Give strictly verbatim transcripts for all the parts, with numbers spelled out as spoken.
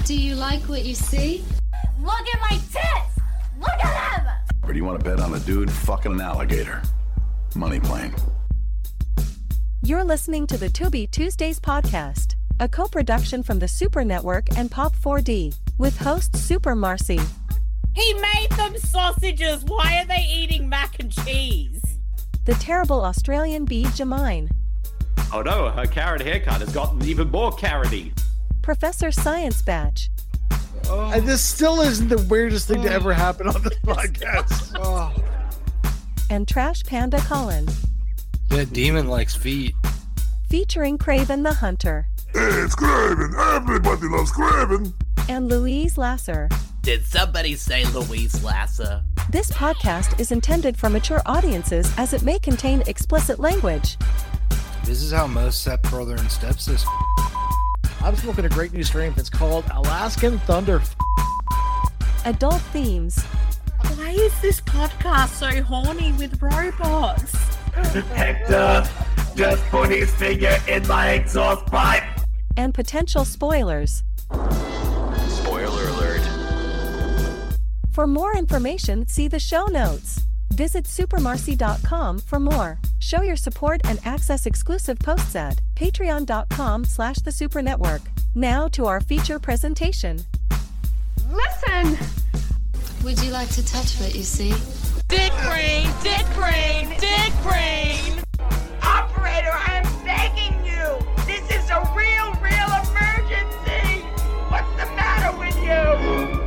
Do you like what you see? Look at my tits! Look at them! Or do you want to bet on a dude fucking an alligator? Money plane. You're listening to the To Be Tuesdays podcast, a co-production from the Super Network and Pop four D, with host Super Marcy. He made them sausages! Why are they eating mac and cheese? The terrible Australian bee Jamine. Oh no, her carrot haircut has gotten even more carroty. Professor Science Batch. Oh. And this still isn't the weirdest thing oh. to ever happen on this podcast. Oh. And Trash Panda Colin. That demon likes feet. Featuring Craven the Hunter. Hey, it's Craven. Everybody loves Craven. And Louise Lasser. Did somebody say Louise Lasser? This podcast is intended for mature audiences as it may contain explicit language. This is how most stepbrother and stepsister. I'm smoking a great new strain. It's called Alaskan Thunder. Adult themes. Why is this podcast so horny with robots? Hector just put his finger in my exhaust pipe. And potential spoilers. Spoiler alert. For more information, see the show notes. Visit super marcy dot com for more. Show your support and access exclusive posts at patreon dot com slash the super network. Now to our feature presentation. Listen! Would you like to touch what you see? Dick brain! Dick brain! Dick brain! Operator, I am begging you! This is a real, real emergency! What's the matter with you?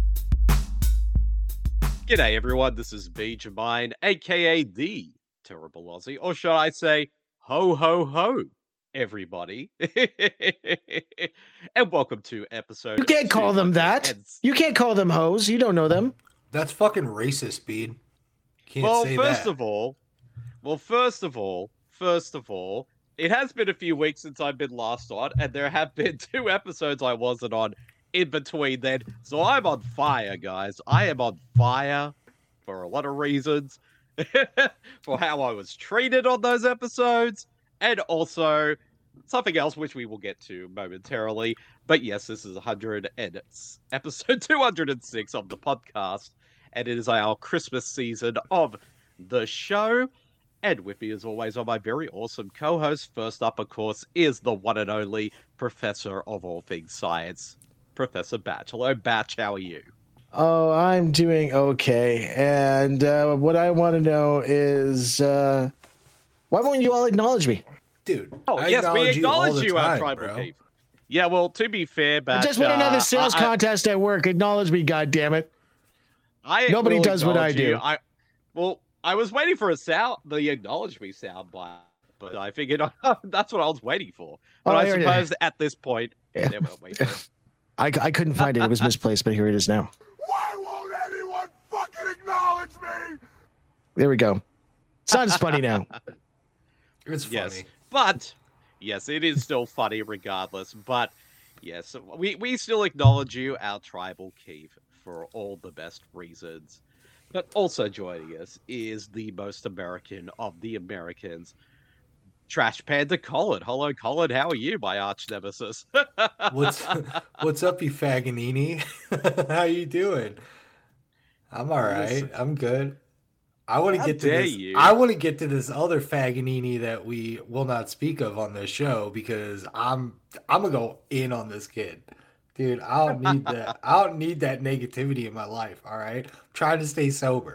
G'day everyone, this is B Jamine, aka the Terrible Aussie, or should I say, ho ho ho, everybody. And welcome to episode. You can't call them that. You can't call them hoes. You don't know them. That's fucking racist, Bede. Can't well, say first that. of all, well, first of all, first of all, it has been a few weeks since I've been last on, and there have been two episodes I wasn't on in between then. So I'm on fire, guys. I am on fire for a lot of reasons. For how I was treated on those episodes, and also something else which we will get to momentarily. But yes, this is one hundred and episode two hundred six of the podcast, and it is our Christmas season of the show. And with me, as always, are my very awesome co-host. First up, of course, is the one and only Professor of all things science, Professor Batch. Hello, Batch. How are you? Oh, I'm doing okay. And uh, what I want to know is, uh, why won't you all acknowledge me? Dude, oh, I yes, we acknowledge you, time, our tribal bro. chief. Yeah, well, to be fair, Batch, I just want another sales uh, contest at work. Acknowledge me, goddammit. I Nobody will does what I do. you. I, well, I was waiting for a sound, the acknowledge me sound bite, but I figured that's what I was waiting for. But Oh, I here it suppose is. at this point, Yeah. yeah, well, wait for it. I, I couldn't find it. It was misplaced, but here it is now. Why won't anyone fucking acknowledge me? There we go. It's not as funny now. It's funny. Yes, but yes, it is still funny regardless. But yes, we, we still acknowledge you, our tribal chief, for all the best reasons. But also joining us is the most American of the Americans, Trash Panda Colin. Hello, Colin. How are you, my arch nemesis? What's what's up, you faganini? How you doing? I'm all right. I'm good. I want to How get to dare this. you. I want to get to this other faganini that we will not speak of on this show because I'm I'm gonna go in on this kid. Dude, I don't need that. I don't need that negativity in my life. All right, I'm trying to stay sober.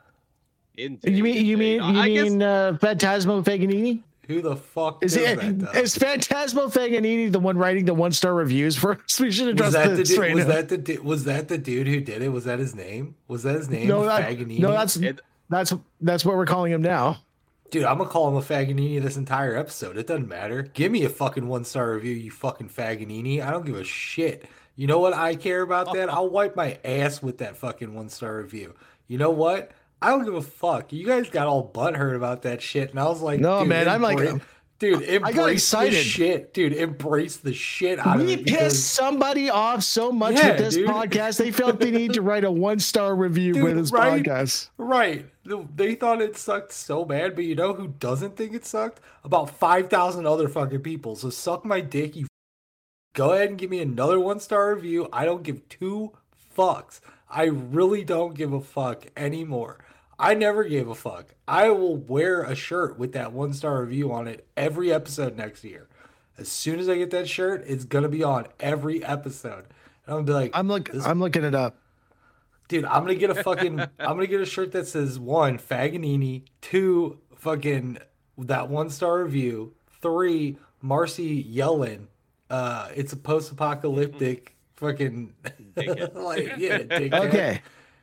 Indeed, You mean you mean indeed. you I guess- mean uh, Phantasmo Faganini? Who the fuck Is does it that? though? is Phantasmo Faganini the one writing the one star reviews for us? We should address Was that the this dude, right was now. that the du- was that the dude who did it? Was that his name? Was that his name? No, that, Faganini? no, that's It- that's that's what we're calling him now. Dude, I'm gonna call him a Faganini this entire episode. It doesn't matter. Give me a fucking one star review, you fucking Faganini. I don't give a shit. You know what I care about that? I'll wipe my ass with that fucking one star review. You know what? I don't give a fuck. You guys got all butthurt about that shit, and I was like, No, dude, man, I'm like- embrace- dude, embrace the excited. shit, dude. Embrace the shit out of We it. pissed because- somebody off so much Yeah, with this dude. podcast. They felt they need to write a one star review Dude, with this right? podcast. Right. They thought it sucked so bad, but you know who doesn't think it sucked? About five thousand other fucking people. So suck my dick, you Go ahead and give me another one-star review. I don't give two fucks. I really don't give a fuck anymore. I never gave a fuck. I will wear a shirt with that one-star review on it every episode next year. As soon as I get that shirt, it's gonna be on every episode. And I'm gonna be like, I'm look. I'm looking it up. dude, I'm gonna get a fucking, I'm gonna get a shirt that says one, Faganini, two, fucking that one-star review, three, Marcy yelling. Uh, it's a post-apocalyptic fucking like yeah. Dickhead. Okay,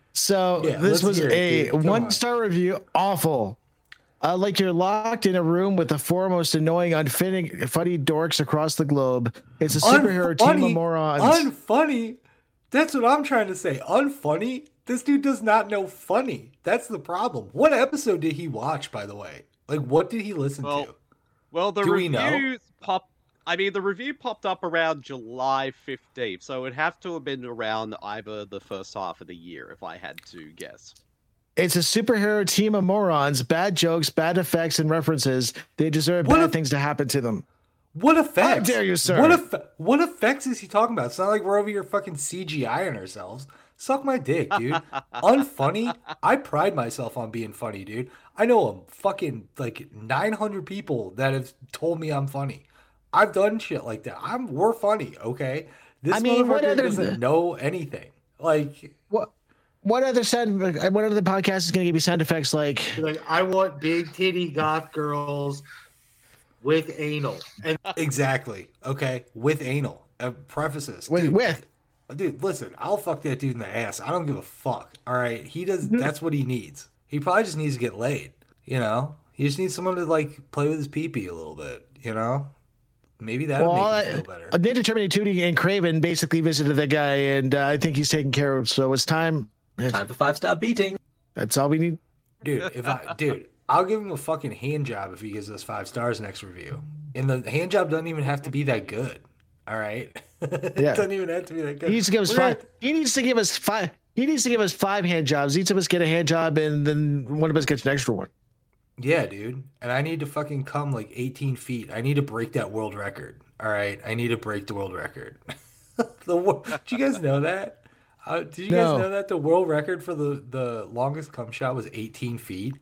so Yeah, this let's was hear it, a dude. Come one-star review. Awful. Uh, like you're locked in a room with the four most annoying, unfitting, funny dorks across the globe. It's a superhero team of Unfunny? morons. Unfunny. That's what I'm trying to say. Unfunny. This dude does not know funny. That's the problem. What episode did he watch, by the way? Like, what did he listen Well, to? Well, the Do we know? reviews pop. I mean, the review popped up around July fifteenth, so it'd have to have been around either the first half of the year, if I had to guess. It's a superhero team of morons, bad jokes, bad effects, and references. They deserve What bad if- things to happen to them. What effects? How dare you, sir? What, eff- what effects is he talking about? It's not like we're over here fucking CGIing ourselves. Suck my dick, dude. Unfunny? I pride myself on being funny, dude. I know a fucking like nine hundred people that have told me I'm funny. I've done shit like that. I'm we're funny, okay? This I mean, what motherfucker other- doesn't know anything. Like What? What other sound? What other podcast is going to give you sound effects like? Like, I want big titty goth girls with anal. And exactly, okay, with anal. Uh, prefaces. With, Dude, with. Dude, listen, I'll fuck that dude in the ass. I don't give a fuck. All right, he does. That's what he needs. He probably just needs to get laid. You know, he just needs someone to like play with his pee pee a little bit. You know, maybe that'll Well, make him I- feel better. uh, Ninja Terminator two and Craven basically visited that guy, and uh, I think he's taken care of. So it's time. Time for five star beating. That's all we need. Dude, if I, dude, I'll give him a fucking hand job if he gives us five stars next review. And the hand job doesn't even have to be that good. All right, it Yeah. doesn't even have to be that good. He needs to give us We're five. not- He needs to give us five. He needs to give us five hand jobs. Each of us get a hand job, and then one of us gets an extra one. Yeah, dude. And I need to fucking come like eighteen feet. I need to break that world record. All right. I need to break the world record. the wor- Did you guys know that? Uh, did you No. guys know that the world record for the, the longest cum shot was eighteen feet?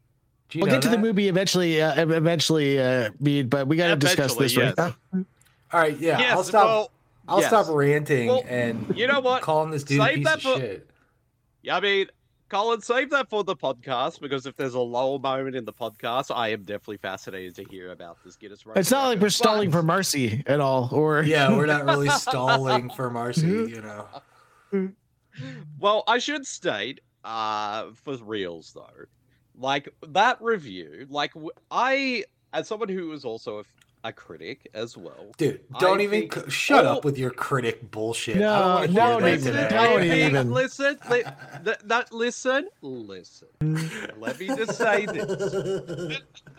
Do you We'll know get to the that? movie eventually. Uh, eventually, uh, Bede, but we got to discuss this Eventually, right now. All right. Yeah. Yes, I'll stop. well, I'll yes. stop ranting Well, and you know what? calling this dude a Save piece that of for- shit. Yeah, I mean, Colin, save that for the podcast, because if there's a lull moment in the podcast, I am definitely fascinated to hear about this Guinness World It's not like we're stalling for Marcy at all, or Yeah, we're not really stalling for Marcy, you know. Well, I should state, uh, for reals though, like that review, like w- I, as someone who is also a, f- a critic as well, Dude, don't I even think c- shut all- up with your critic bullshit. No, I don't want to no, hear that Nathan, today. don't Let me- even. Listen, li- th- that, listen, listen. Let me just say this.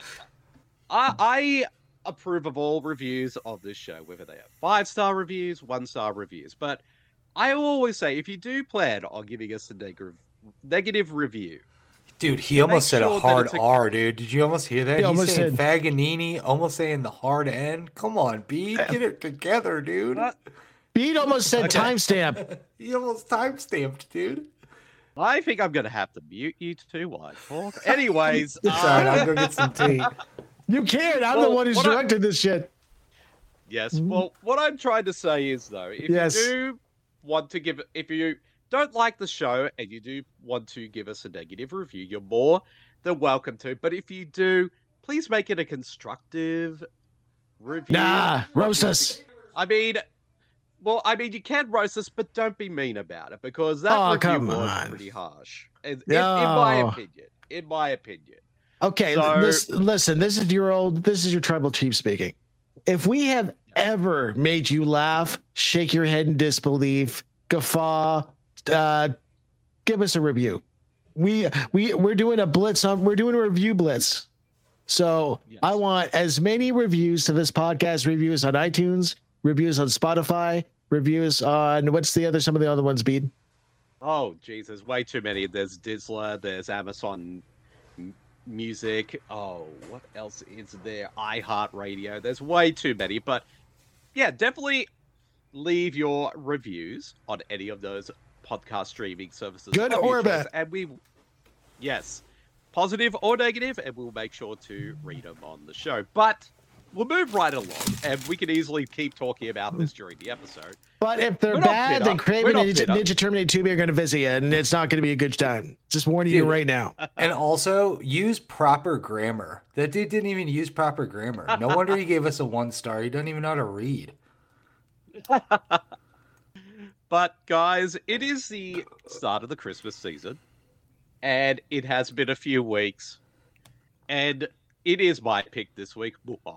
I, I approve of all reviews of this show, whether they are five-star reviews, one-star reviews. But I always say, if you do plan on giving us a negative, negative review, Dude, he almost Make said sure a that hard it's a- R, dude. Did you almost hear that? He He's almost saying said- Faganini, almost saying the hard N. Come on, B, get it together, dude. What? Bede almost said Okay. timestamp. He almost time stamped, dude. I think I'm going to have to mute you two while I talk. Anyways, It's all right, uh, I'll go get some tea. You can't. I'm the Well, one who's what I- directed this shit. yes. Well, what I'm trying to say is, though, if Yes. you do want to give, if you don't like the show and you do want to give us a negative review, you're more than welcome to. But if you do, please make it a constructive review. Nah, roast us. I mean, well, I mean, you can roast us, but don't be mean about it, because that Oh, review come was on. pretty harsh. In, in, in my No. opinion. In my opinion. Okay, So- this, listen. This is your old. This is your tribal chief speaking. If we have ever made you laugh, shake your head in disbelief, guffaw, uh, give us a review. We we we're doing a blitz on. We're doing a review blitz. So Yes. I want as many reviews to this podcast. Reviews on iTunes, reviews on Spotify, reviews on what's the other? Some of the other ones, Bede. Oh, Jesus, way too many. There's Dizzler, there's Amazon M- Music. Oh, what else is there? iHeartRadio. There's way too many. But yeah, definitely leave your reviews on any of those podcast streaming services. Good of your or choice, bad. And we, yes, positive or negative, and we'll make sure to read them on the show. But we'll move right along, and we can easily keep talking about this during the episode. But if they're We're not bad, bitter. then Kraven We're and not Ninja, bitter. Ninja Terminator two are going to visit you, and it's not going to be a good time. Just warning you Dude. right now. And also, use proper grammar. That dude didn't even use proper grammar. No wonder he gave us a one star. He doesn't even know how to read. But guys, it is the start of the Christmas season, and it has been a few weeks, and it is my pick this week.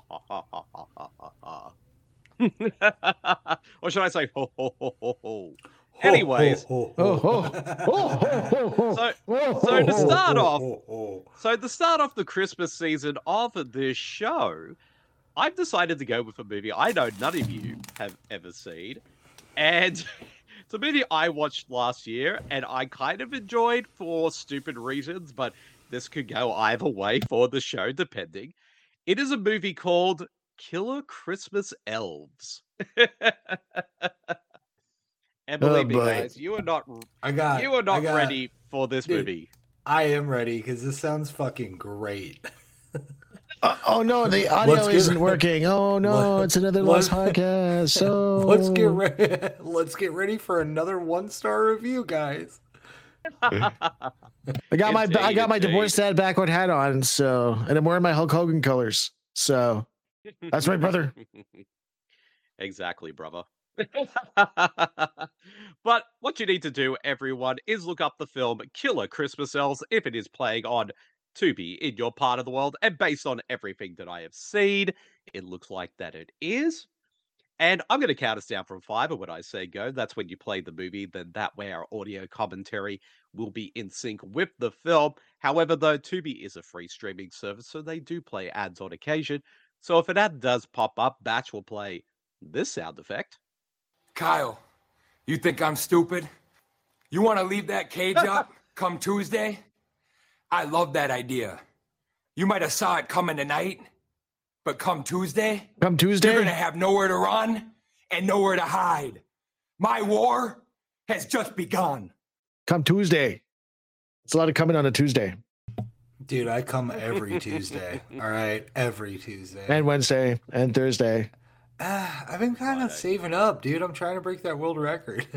Or should I say ho ho ho ho ho? Anyways, Ho, ho, ho. so so to start off, so to start off the Christmas season of this show, I've decided to go with a movie I know none of you have ever seen, and it's a movie I watched last year, and I kind of enjoyed for stupid reasons, but this could go either way for the show, depending. It is a movie called Killer Christmas Elves. And Oh, believe me, boy. guys, you are not I got. you are I not got- ready for this Dude. movie. I am ready because this sounds fucking great. Uh, oh no, the audio Let's get isn't re- working. Oh no, Let- it's another let's- lost podcast. So Let's get ready. Let's get ready for another one star review, guys. I got my I Indeed, got my indeed. divorce dad backward hat on. So, and I'm wearing my Hulk Hogan colors. So that's my brother. Exactly, brother. But what you need to do, everyone, is look up the film Killer Christmas Elves if it is playing on Tubi in your part of the world. And based on everything that I have seen, it looks like that it is. And I'm going to count us down from five, and when I say go, that's when you play the movie. Then that way our audio commentary will be in sync with the film. However, though, Tubi is a free streaming service, so they do play ads on occasion. So if an ad does pop up, Batch will play this sound effect. Kyle, you think I'm stupid? You want to leave that cage up come Tuesday? I love that idea. You might have saw it coming tonight, but come Tuesday, Come Tuesday. you're gonna have nowhere to run and nowhere to hide. My war has just begun. Come Tuesday. It's a lot of coming on a Tuesday Dude, I come every Tuesday. All right, every Tuesday. and Wednesday and Thursday. Ah, I've been kind of saving up, dude. I'm trying to break that world record.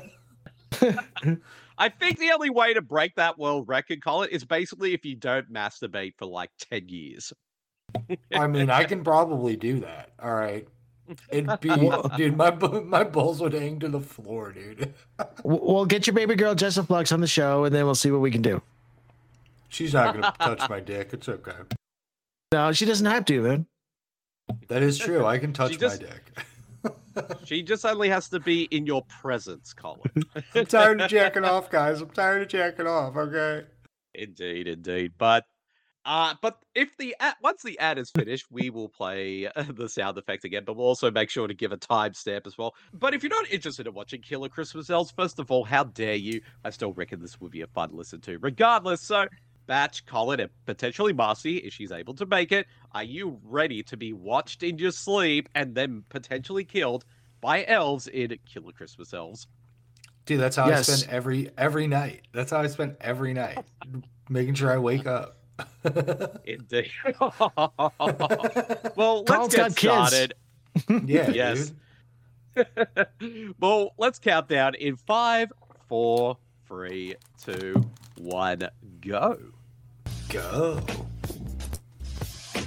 I think the only way to break that world record, Colin, is basically if you don't masturbate for like ten years. I mean, I can probably do that. All right. It'd be, dude, my bu- my balls would hang to the floor, dude. W- We'll get your baby girl Jessica Flux on the show, and then we'll see what we can do. She's not gonna touch my dick. It's okay. No, she doesn't have to, man. That is true. I can touch She just- my dick. She just only has to be in your presence, Colin. I'm tired of jacking off, guys. I'm tired of jacking off. Okay. Indeed, indeed. But uh but if the ad, once the ad is finished, we will play uh, the sound effect again, but we'll also make sure to give a timestamp as well. But if you're not interested in watching Killer Christmas Elves, first of all, how dare you? I still reckon this would be a fun listen to. Regardless, so Batch, Colin, and potentially Marcy, if she's able to make it, are you ready to be watched in your sleep and then potentially killed by elves in Killer Christmas Elves? Dude, that's how Yes. I spend every every night. That's how I spend every night. Making sure I wake up. Indeed. Well, let's Colin's get got kids. started. Yeah, Yes. dude. Well, let's count down in five, four, three, two, one, go. Go. Here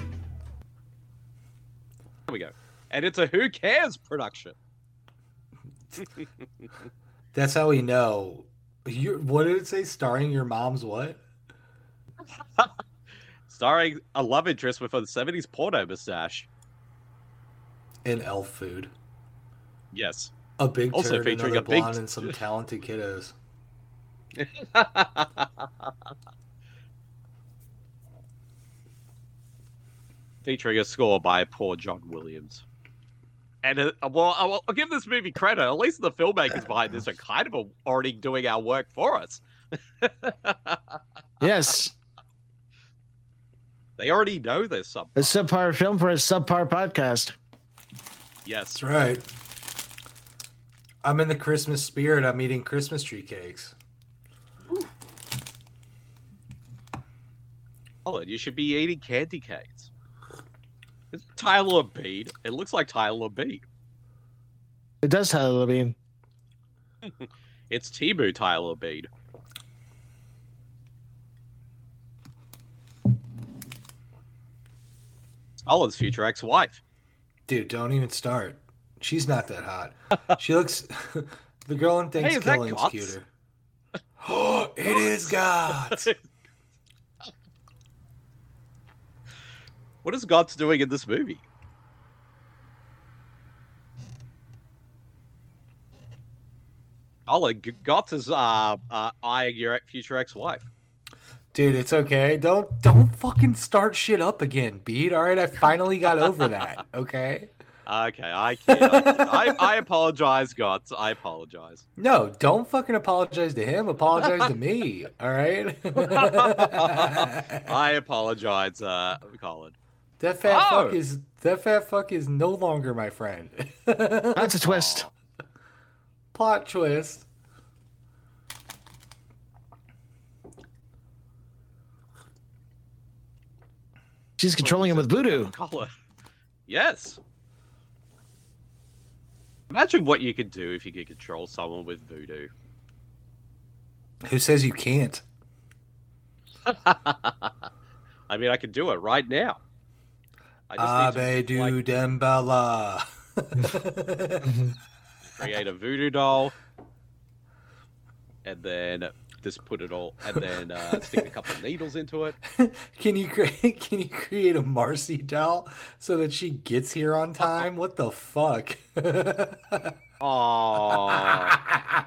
we go. And it's a Who Cares production. That's how we know. You what did it say? Starring your mom's what? Starring a love interest with a seventies porno mustache. And elf food. Yes. A big Also turd, featuring another a big- blonde, and some talented kiddos. Featuring a score by poor John Williams. And, uh, well, I'll, I'll give this movie credit. At least the filmmakers behind this are kind of already doing our work for us. Yes, They already know this sub. a subpar film for a subpar podcast. Yes. That's right. I'm in the Christmas spirit. I'm eating Christmas tree cakes. Oh, you should be eating candy canes. It's Tyler Bean. It looks like Tyler Bean. It does Tyler Bean. It's Timu Tyler Bean. Colin's future ex-wife. Dude, don't even start. She's not that hot. She looks... the girl in Hey, is that Thanksgiving's Guts? cuter. Oh, it is God. What is God's doing in this movie? Colin, G- Gotts is uh, uh, eyeing your future ex-wife. Dude, it's okay. Don't don't fucking start shit up again, Beat. All right, I finally got over that. Okay. Okay, I can't. I, I apologize, Gotts. I apologize. No, don't fucking apologize to him. Apologize to me. All right. I apologize, uh, Colin. That fat Oh! fuck is that fat fuck is no longer my friend. That's a twist. Plot twist. She's controlling him with voodoo. Colin. Yes. Imagine what you could do if you could control someone with voodoo. Who says you can't? I mean, I could do it right now. I just need to, Abedu Dembala. create a voodoo doll, and then just put it all, and then uh, stick a couple of needles into it. Can you create? Can you create a Marcy doll so that she gets here on time? What the fuck? Oh,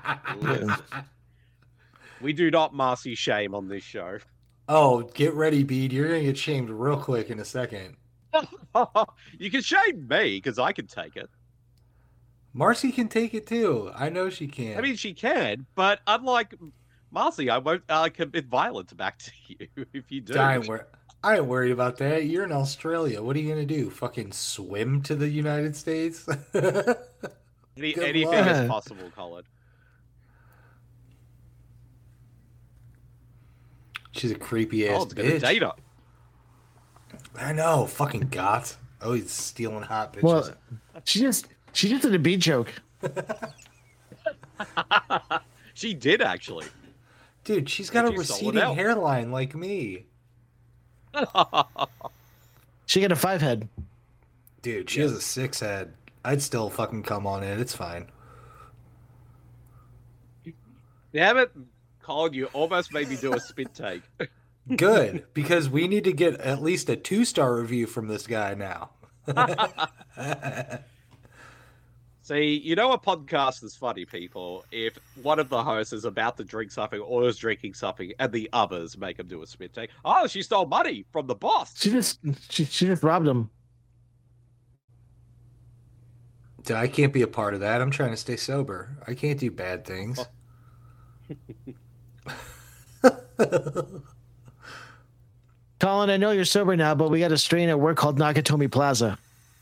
we do not Marcy shame on this show. Oh, get ready, Bede. You're gonna get shamed real quick in a second. You can shame me because I can take it. Marcy can take it too. I know she can. I mean, she can, but unlike Marcy, I won't uh, commit violence back to you if you do. I ain't, wor- I ain't worried about that. You're in Australia. What are you gonna do? Fucking swim to the United States? Any, Good anything luck. is possible, Colin. She's a creepy Oh, ass it's gonna bitch. date her. I know, fucking got. Oh, he's stealing hot bitches. Well, she just she just did a beat joke. She did actually. Dude, she's got But a you sold it receding out. hairline like me. She got a five head. Dude, she has a six head. I'd still fucking come on it. It's fine. Damn it, Colin, you almost made me do a spit take. Good, because we need to get at least a two star review from this guy now. See, you know a podcast is funny, people, if one of the hosts is about to drink something or is drinking something and the others make him do a spit take. Oh, she stole money from the boss. She just she, she just robbed him. Dude, I can't be a part of that. I'm trying to stay sober. I can't do bad things. Colin, I know you're sober now, but we got a strain at work called Nakatomi Plaza.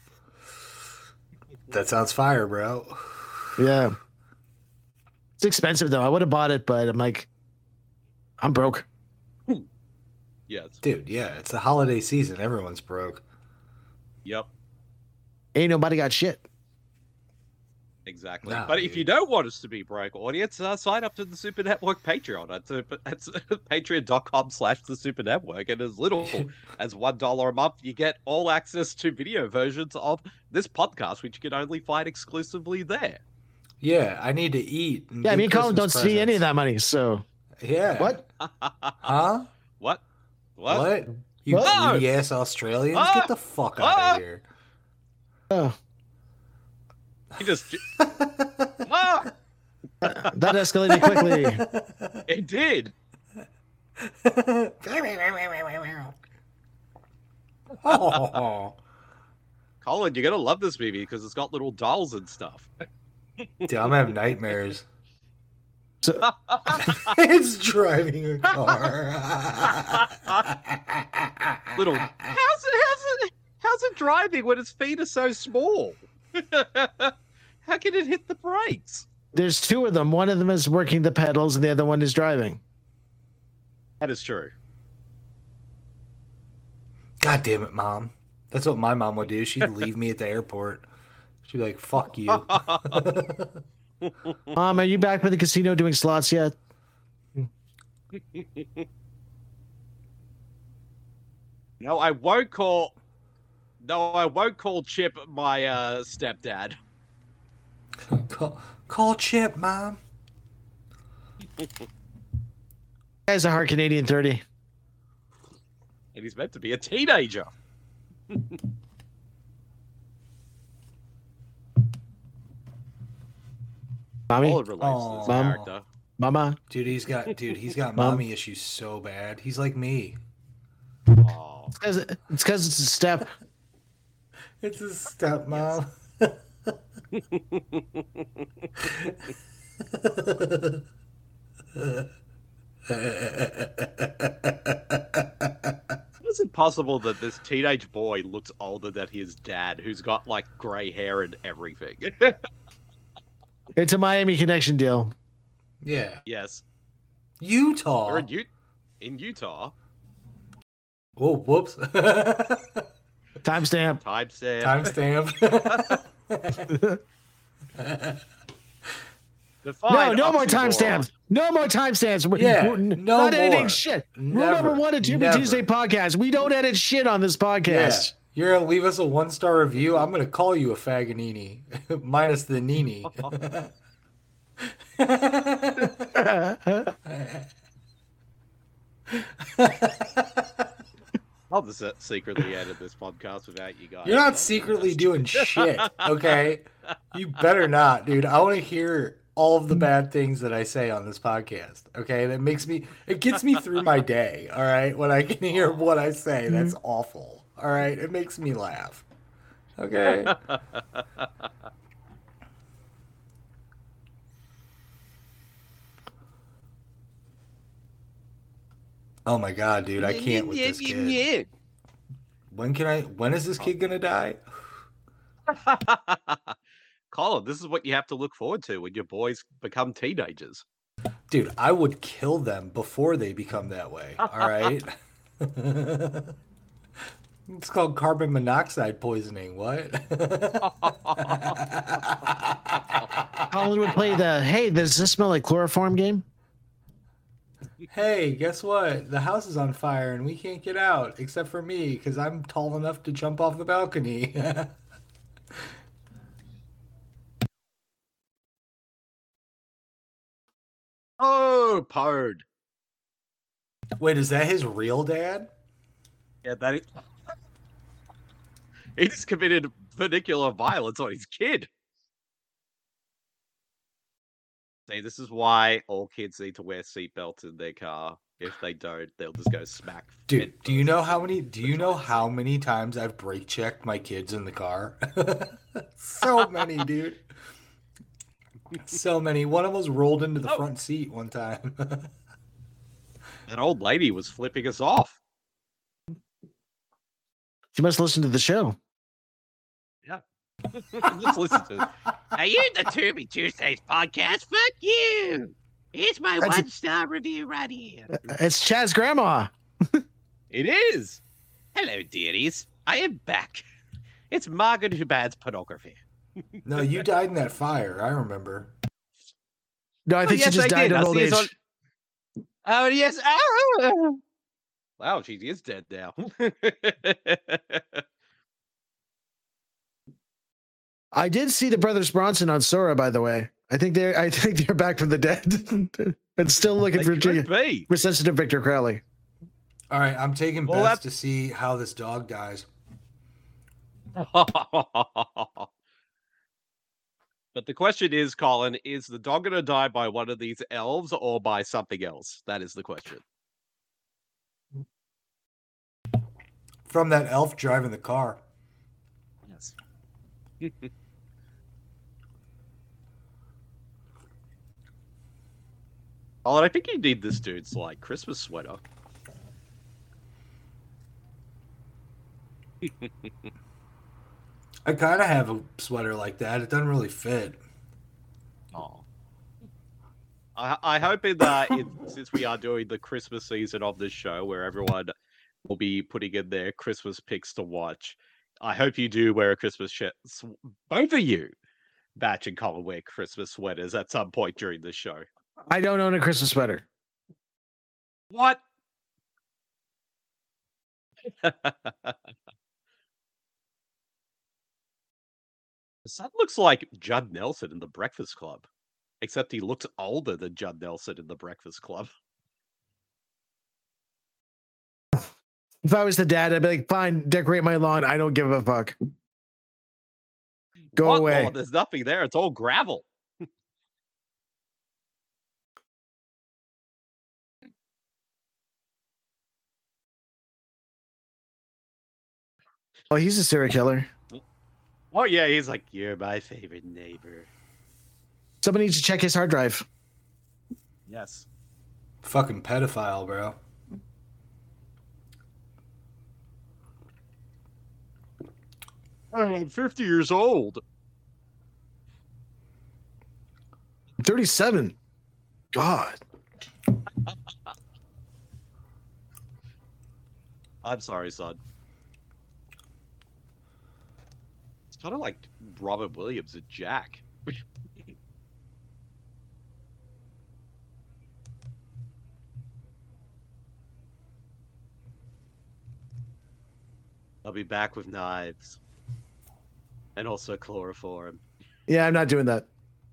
That sounds fire, bro. Yeah. It's expensive though. I would have bought it, but I'm like, I'm broke. Yes. Dude, yeah, it's the holiday season. Everyone's broke. Yep. Ain't nobody got shit. Exactly. Nah, but if dude. you don't want us to be broke, audience, uh, sign up to the Super Network Patreon at, uh, at patreon.com slash the Super Network. And as little as one dollar a month, you get all access to video versions of this podcast, which you can only find exclusively there. Yeah, I need to eat. and Yeah, get me and Colin don't Christmas see any of presents. that money, so Yeah. what? Huh? What? What? What? You What? greedy ass Australians? Ah! Get the fuck out Ah! of here. Oh, You just... ah! that escalated quickly. It did. Oh, Colin, you're going to love this movie because it's got little dolls and stuff. dude, I'm having nightmares. So, It's driving a car. Little... How's it, how's it, how's it driving when its feet are so small? How can it hit the brakes? There's two of them. One of them is working the pedals, and the other one is driving. That is true. God damn it, Mom. That's what my mom would do. She'd leave me at the airport. She'd be like, fuck you. Mom, are you back with the casino doing slots yet? No, I won't call. No, I won't call Chip my uh, stepdad. call, call Chip, Mom. Guy's a hard Canadian thirty. And he's meant to be a teenager. Mommy? All it relates to this Mom? character. Mama? Dude, he's got dude, he's got Mom? mommy issues so bad. He's like me. Oh. It's because it's, it's, it's a step. It's his stepmom. Is it possible that this teenage boy looks older than his dad, who's got like gray hair and everything? It's a Miami Connection deal. Yeah. Yes. Utah. We're in, U- in Utah. Oh, whoops. Timestamp. Timestamp. Timestamp. No, no more timestamps. No more timestamps. Yeah, We're n- no not editing more. shit. Never. Rule number one of Tubi Never. Tuesday podcast. We don't edit shit on this Yeah. podcast. You're gonna leave us a one star review. I'm gonna call you a faganini, minus the nini. I'll just uh, secretly edit this podcast without you guys. You're not secretly doing shit, okay? You better not, dude. I want to hear all of the bad things that I say on this podcast, okay? That makes me, it gets me through my day, all right? When I can hear what I say, that's awful, all right? It makes me laugh, okay? Oh my god, dude, I can't with this kid. When can I, when is this kid gonna die? Colin, this is what you have to look forward to when your boys become teenagers. Dude, I would kill them before they become that way. All right. It's called carbon monoxide poisoning. What? Colin would play the, hey, does this smell like chloroform game? Hey, guess what? The house is on fire and we can't get out except for me because I'm tall enough to jump off the balcony. Oh, Pard. Wait, is that his real dad? Yeah, that is... He just committed vernacular violence on his kid. See, this is why all kids need to wear seatbelts in their car. If they don't, they'll just go smack. Dude, do you know how many do you know how many times I've brake checked my kids in the car? So many, dude. So many. One of us rolled into the Oh. front seat one time. An old lady was flipping us off. You must listen to the show. Yeah. Just listen to it. Are you the Tubi Tuesdays podcast? Fuck you! Here's my That's a- one star review right here. It's Chad's grandma. It is. Hello, dearies. I am back. It's Margaret Hubbard's pornography. No, you died in that fire. I remember. No, I Oh, think yes, she just I died did. of I old see age. it's on- Oh, yes. Oh. Wow, she is dead now. I did see the Brothers Bronson on Sora, by the way. I think they're I think they're back from the dead. And still looking They for could be. for sensitive Victor Crowley. All right, I'm taking Well, bets that's- to see how this dog dies. But the question is, Colin, is the dog going to die by one of these elves or by something else? That is the question. From that elf driving the car. Yes. Colin, I think you need this dude's like Christmas sweater. I kind of have a sweater like that. It doesn't really fit. Oh. I, I hope in that, in, since we are doing the Christmas season of this show, where everyone will be putting in their Christmas picks to watch, I hope you do wear a Christmas shirt. Both of you, Batch and Colin, wear Christmas sweaters at some point during the show. I don't own a Christmas sweater. What? That looks like Judd Nelson in The Breakfast Club, except he looks older than Judd Nelson in The Breakfast Club. If I was the dad, I'd be like, fine, decorate my lawn. I don't give a fuck. Go What away. lawn? There's nothing there. It's all gravel. Oh, he's a serial killer. Oh, yeah, he's like, you're my favorite neighbor. Somebody needs to check his hard drive. Yes. Fucking pedophile, bro. I'm fifty years old. thirty-seven. God. I'm sorry, son. It's kind of like Robin Williams and Jack. I'll be back with knives. And also chloroform. Yeah, I'm not doing that.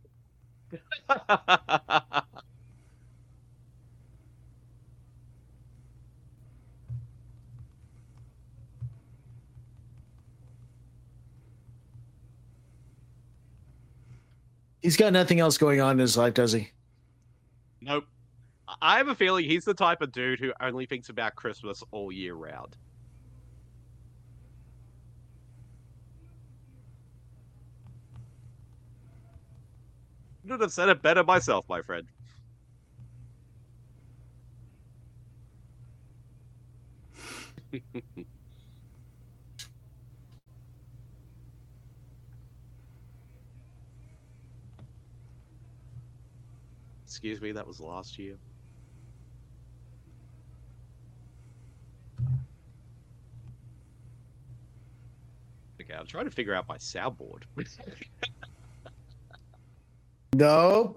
He's got nothing else going on in his life, does he? Nope. I have a feeling he's the type of dude who only thinks about Christmas all year round. Couldn't have said it better myself, my friend. Excuse me, that was last year. Okay, I'm trying to figure out my soundboard. No.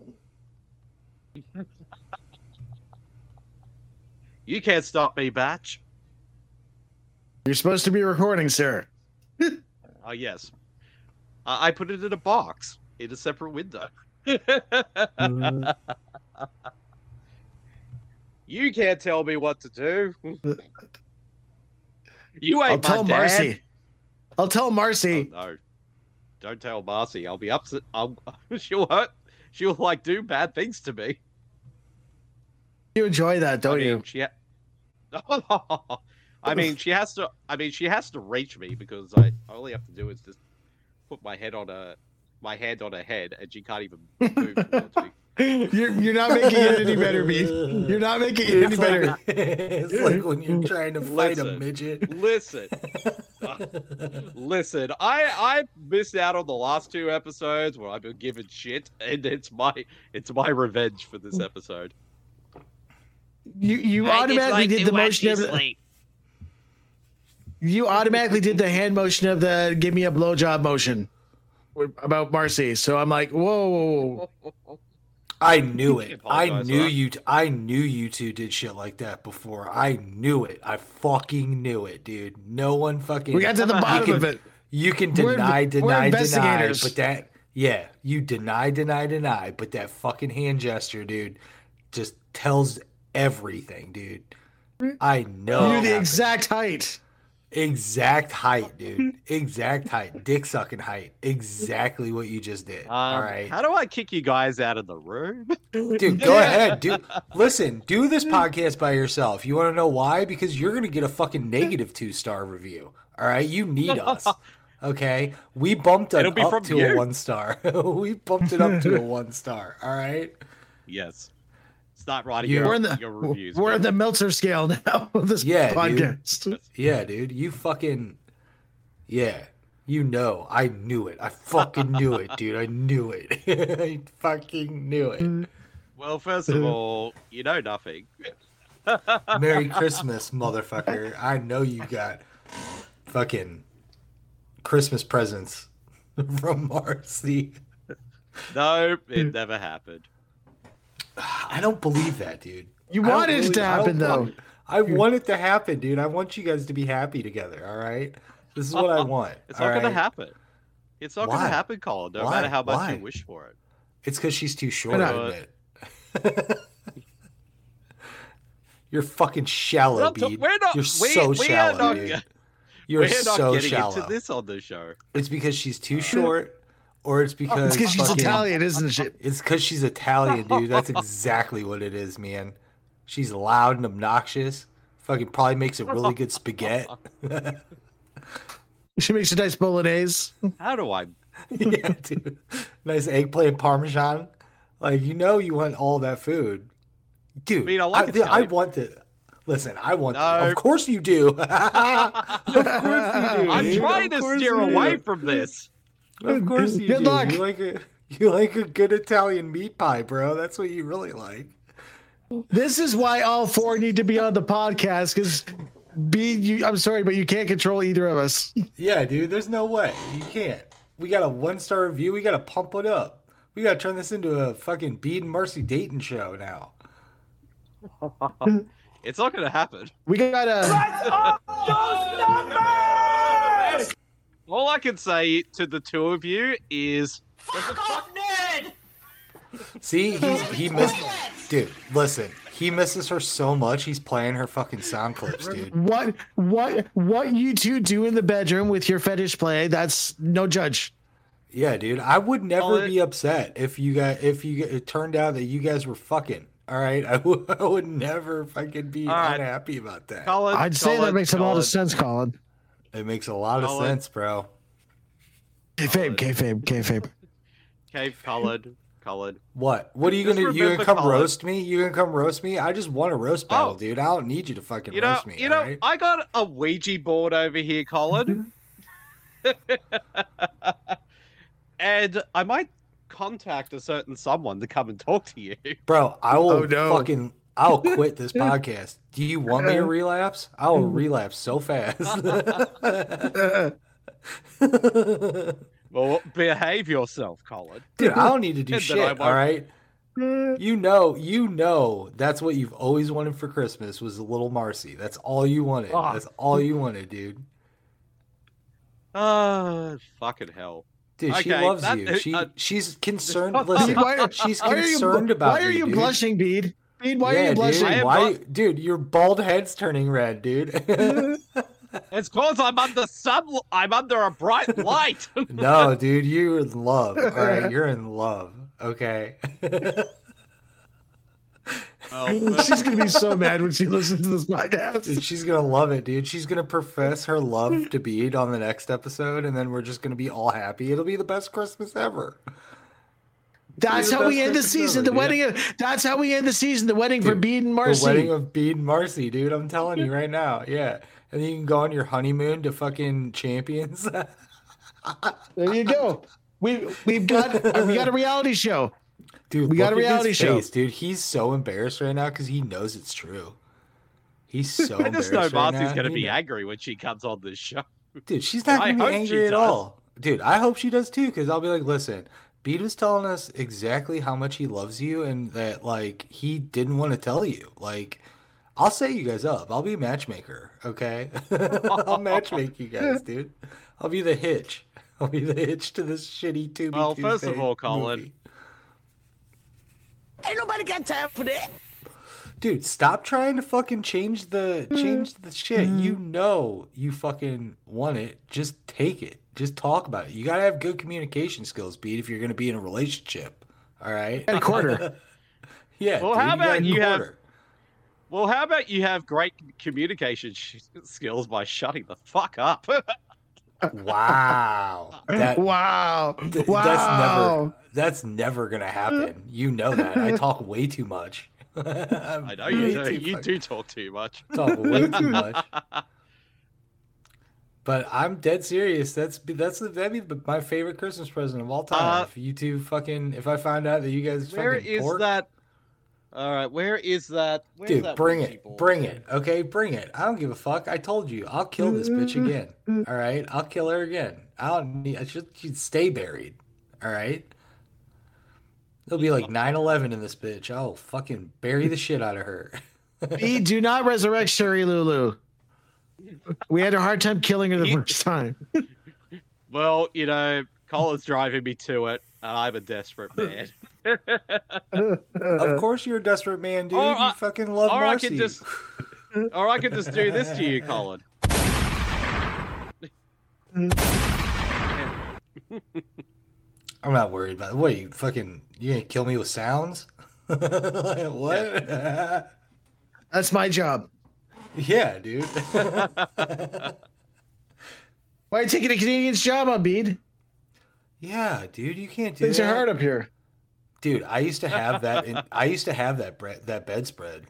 You can't stop me, Batch. You're supposed to be recording, sir. Oh, yes. Uh, I put it in a box in a separate window. Mm-hmm. You can't tell me what to do. You ain't I'll my tell dad. Marcy. I'll tell Marcy. Oh, no. Don't tell Marcy. I'll be upset. I'll, she'll hurt. She'll, like, do bad things to me. You enjoy that, don't I mean, you? She ha- I mean, she has to. I mean, she has to reach me because I all I have to do is just put my head on a, my hand on her head, and she can't even move towards me. You're, you're not making it any better, Beef. You're not making it any better. It's like when you're trying to fight Listen, a midget. Listen, Uh, listen. I I missed out on the last two episodes where I've been given shit, and it's my it's my revenge for this episode. You you I automatically like did to the watch motion you of the, sleep. you automatically did the hand motion of the give me a blowjob motion about Marcy. So I'm like, whoa, whoa, whoa. I knew it. I apologize, knew huh? you. T- I knew you two did shit like that before. I knew it. I fucking knew it, dude. No one fucking. We got to the you bottom can- of it. You can We're- deny, we're deny, deny, investigators. but that, yeah, you deny, deny, deny, but that fucking hand gesture, dude, just tells everything, dude. I know. You're it the happened. exact height. Exact height, dude. Exact height. Dick sucking height. Exactly what you just did. Um, All right. How do I kick you guys out of the room? Dude, go ahead. Do listen, do this podcast by yourself. You want to know why? Because you're gonna get a fucking negative two star review. All right. You need us. Okay. We bumped it It'll be up from to you. a one star. We bumped it up to a one star. All right. Yes. Start writing You- your, We're in the your reviews. we're man. in the Meltzer scale now of this Yeah, dude. podcast. Yeah, dude. You fucking yeah. You know. I knew it. I fucking knew it, dude. I knew it. I fucking knew it. Well, first of all, you know nothing. Merry Christmas, motherfucker. I know you got fucking Christmas presents from Marcy. Nope, it never happened. I don't believe that, dude. You I don't want it really- to I don't happen, though. want- I want it to happen, dude. I want you guys to be happy together, all right? This is what I want. It's all not gonna right? happen. It's not Why? gonna happen, Colin. No Why? matter how much Why? you wish for it. It's because she's too short, Why isn't it? You're fucking shallow, Not to- Bede. we're not- You're we- so we are shallow, not dude. go- You're We're not so getting shallow. into this on the show. It's because she's too short, or it's because It's because she's fucking- Italian, isn't she? It's because she's Italian, dude. That's exactly what it is, man. She's loud and obnoxious. Fucking probably makes a really good spaghetti. She makes a nice bolognese. How do I? Yeah, dude. Nice eggplant parmesan. Like, you know you want all that food. Dude, I, mean, I like dude, I Italian. want it. Listen, I want No. Of course you do. of course you do. I'm dude. trying Of to course steer you do. away from this. Of course you Good do. luck. You like a you like a good Italian meat pie, bro. That's what you really like. This is why all four need to be on the podcast, because B, you, I'm sorry, but you can't control either of us. Yeah, dude, there's no way. You can't. We got a one star review. We got to pump it up. We got to turn this into a fucking Bede and Marcy Dayton show now. It's not gonna happen. We gotta. All I can say to the two of you is See, he's, he missed. Dude, listen. He misses her so much. He's playing her fucking sound clips, dude. What what what you two do in the bedroom with your fetish play? That's no judge. Yeah, dude. I would never Colin- be upset if you got if you it turned out that you guys were fucking. All right, I would I would never fucking be All right. unhappy about that. Colin. I'd say that Colin, makes a lot Colin. of sense, Colin. It makes a lot of Colin. sense, bro. Kayfabe, kayfabe, kayfabe. Okay, Colin. Colin. What? What are you Just gonna? You remember, gonna come Colin. roast me? You gonna come roast me? I just want a roast battle, Oh. dude. I don't need you to fucking You know, roast me. you know, alright? I got a Ouija board over here, Colin. And I might contact a certain someone to come and talk to you. Bro, I will Oh, no. fucking. I'll quit this podcast. Do you want me to relapse? I will relapse so fast. Well, behave yourself, Colin. Dude, I don't need to do And then shit. I won't- All right. You know, you know, that's what you've always wanted for Christmas was a little Marcy. That's all you wanted. Ah. That's all you wanted, dude. Ah, fucking hell. Dude, she Okay, loves that- you. She uh, she's concerned. Listen, Why- she's why are you- concerned about Why are you, you dude. blushing, Bede? Bede, why yeah, are you blushing? I Dude, am why, not- dude, your bald head's turning red, dude. It's cause I'm under sun. I'm under a bright light. No, dude, you're in love. All right, you're in love. Okay. Oh, She's gonna be so mad when she listens to this Dude, podcast. she's gonna love it, dude. She's gonna profess her love to Bede on the next episode, and then we're just gonna be all happy. It'll be the best Christmas ever. That's the how we best end the Christmas season. ever, The dude. wedding. Of, that's how we end the season. The wedding for Dude, Bede and The Marcy. wedding of Bede and Marcy, dude. I'm telling you right now. Yeah. And then you can go on your honeymoon to fucking Champions. There you go. We we've got we got a reality show. Dude, We got a look at reality his show. face, dude. He's so embarrassed right now because he knows it's true. He's so I just know embarrassed right Marcy's now. gonna He be knows- angry when she comes on this show. Dude, she's not I gonna be hope she angry at does. all. Dude, I hope she does too, because I'll be like, listen, Bede was telling us exactly how much he loves you and that like he didn't want to tell you. Like, I'll set you guys up. I'll be a matchmaker, okay? I'll matchmake you guys, dude. I'll be the hitch. I'll be the hitch to this shitty Tubi Well, first of Tuesday all, Colin, movie. Ain't nobody got time for that. Dude, stop trying to fucking change the change the shit. You know you fucking want it. Just take it. Just talk about it. You gotta have good communication skills, Bede, if you're gonna be in a relationship. All right. And a quarter. Yeah. Well, dude, how about gotta you have- quarter. well, how about you have great communication sh- skills by shutting the fuck up? Wow. That, Wow. th- Wow. That's never that's never gonna happen. You know that. I talk way too much. I know you do. You do talk too much. Talk way too much. But I'm dead serious. That's that's that'd be my favorite Christmas present of all time. Uh, if you two fucking, if I find out that you guys Where fucking is pork, that? All right, where is that? Where's Dude, that bring Ouija it. board? Bring it. Okay, bring it. I don't give a fuck. I told you. I'll kill this bitch again. All right? I'll kill her again. I don't need I should she'd stay buried. All right? It'll be like nine eleven in this bitch. I'll fucking bury the shit out of her. B, do not resurrect Sherry Lulu. We had a hard time killing her the first time. Well, you know, Colin's driving me to it, and I'm a desperate man. Of course you're a desperate man, dude. Or you I- fucking love or I Marcy. could just, or I could just do this to you, Colin. I'm not worried about it. What, you fucking you gonna kill me with sounds? Like, what? That's my job. Yeah, dude. Why are you taking a Canadian's job on Bede? Yeah, dude, you can't do Things that. are hard up here. Dude, I used to have that. In, I used to have that bread, that bedspread.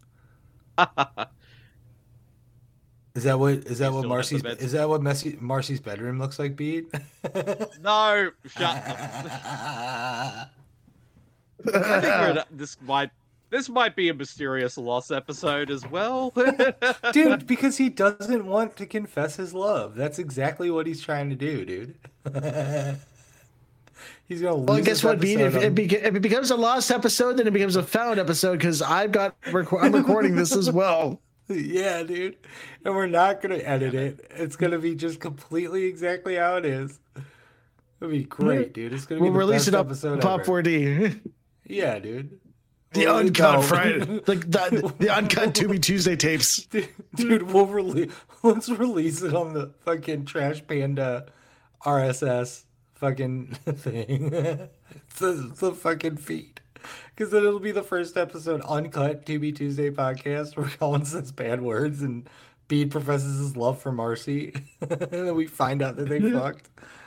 Is that what? Is that You what still have the Marcy's? beds- Is that what Messi, Marcy's bedroom looks like, Bede? No, shut up. I think we're, this might this might be a mysterious loss episode as well. Dude, because he doesn't want to confess his love. That's exactly what he's trying to do, dude. He's gonna lose. Well, guess this what, Bede? If episode it, on- beca- if it becomes a lost episode, then it becomes a found episode because I've got rec- I'm recording this as well. Yeah, dude. And we're not gonna edit it. It's gonna be just completely exactly how it is. It'll be great, dude. It's gonna be We'll the release best it up episode Pop ever. four D. Yeah, dude. The Well, uncut no. Friday, the, the, the uncut To Be Tuesday tapes. Dude, dude, we'll release let's release it on the fucking Trash Panda R S S fucking thing. It's the, it's the fucking feed. Because then it'll be the first episode uncut To Be Tuesday podcast where Colin says bad words and Bede professes his love for Marcy. And then we find out that they fucked.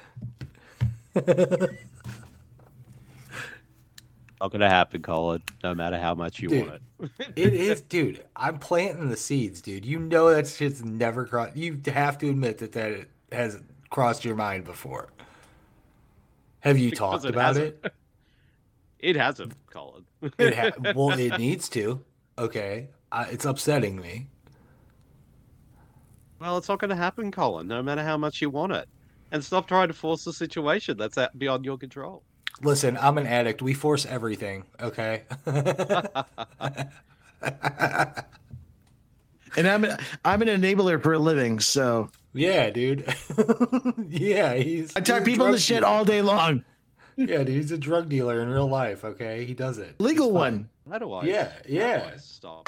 Not gonna happen, Colin. No matter how much you Dude, want it. It is, dude. I'm planting the seeds, dude. You know that shit's never crossed. You have to admit that that it has crossed your mind before. Have you Because talked it about hasn't. it? It hasn't, Colin. It ha- well, it needs to. Okay, uh, it's upsetting me. Well, it's not going to happen, Colin, no matter how much you want it. And stop trying to force the situation. That's out- beyond your control. Listen, I'm an addict. We force everything. Okay. And I'm I'm an enabler for a living, so Yeah, dude. Yeah, he's. I talk he's a people drug into shit dealer. all day long. Yeah, dude, he's a drug dealer in real life. Okay, he does it. Legal It's fine. one. How do I? Yeah, how do yeah. I stop?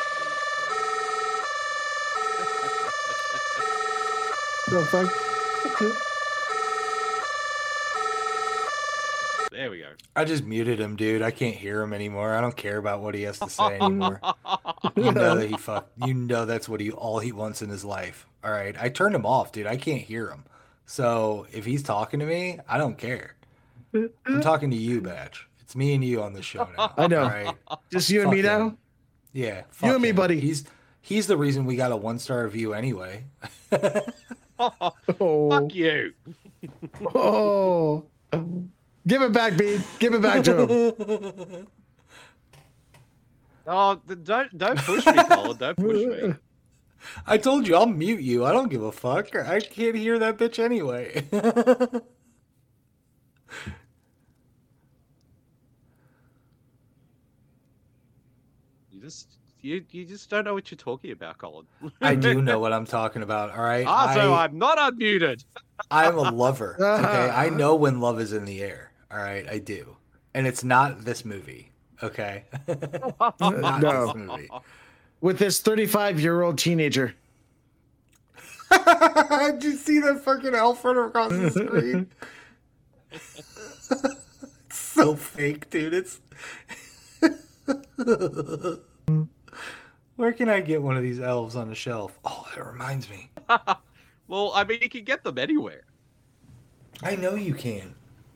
The fuck? There we go. I just muted him, dude. I can't hear him anymore. I don't care about what he has to say anymore. You know that he fuck. You know that's what he all he wants in his life. All right, I turned him off, dude. I can't hear him. So if he's talking to me, I don't care. I'm talking to you, Batch. It's me and you on the show now. I know. All right. Just you and Fuck me him. now? Yeah. You fuck and me, him. buddy. He's he's the reason we got a one star review anyway. Oh. Fuck you. Oh. Give it back, Bede. Give it back to him. Oh, th- don't don't push me, Colin. Don't push me. I told you I'll mute you. I don't give a fuck. I can't hear that bitch anyway. You just you you just don't know what you're talking about, Colin. I do know what I'm talking about. All right. Also, I, I'm not unmuted. I'm a lover. Okay. I know when love is in the air. All right. I do. And it's not this movie. Okay. Not No. this movie. With this thirty-five year old teenager. Did you see that fucking Alfred across the screen? It's so fake, dude. It's. Where can I get one of these elves on the shelf? Oh, that reminds me. Well, I mean, you can get them anywhere. I know you can.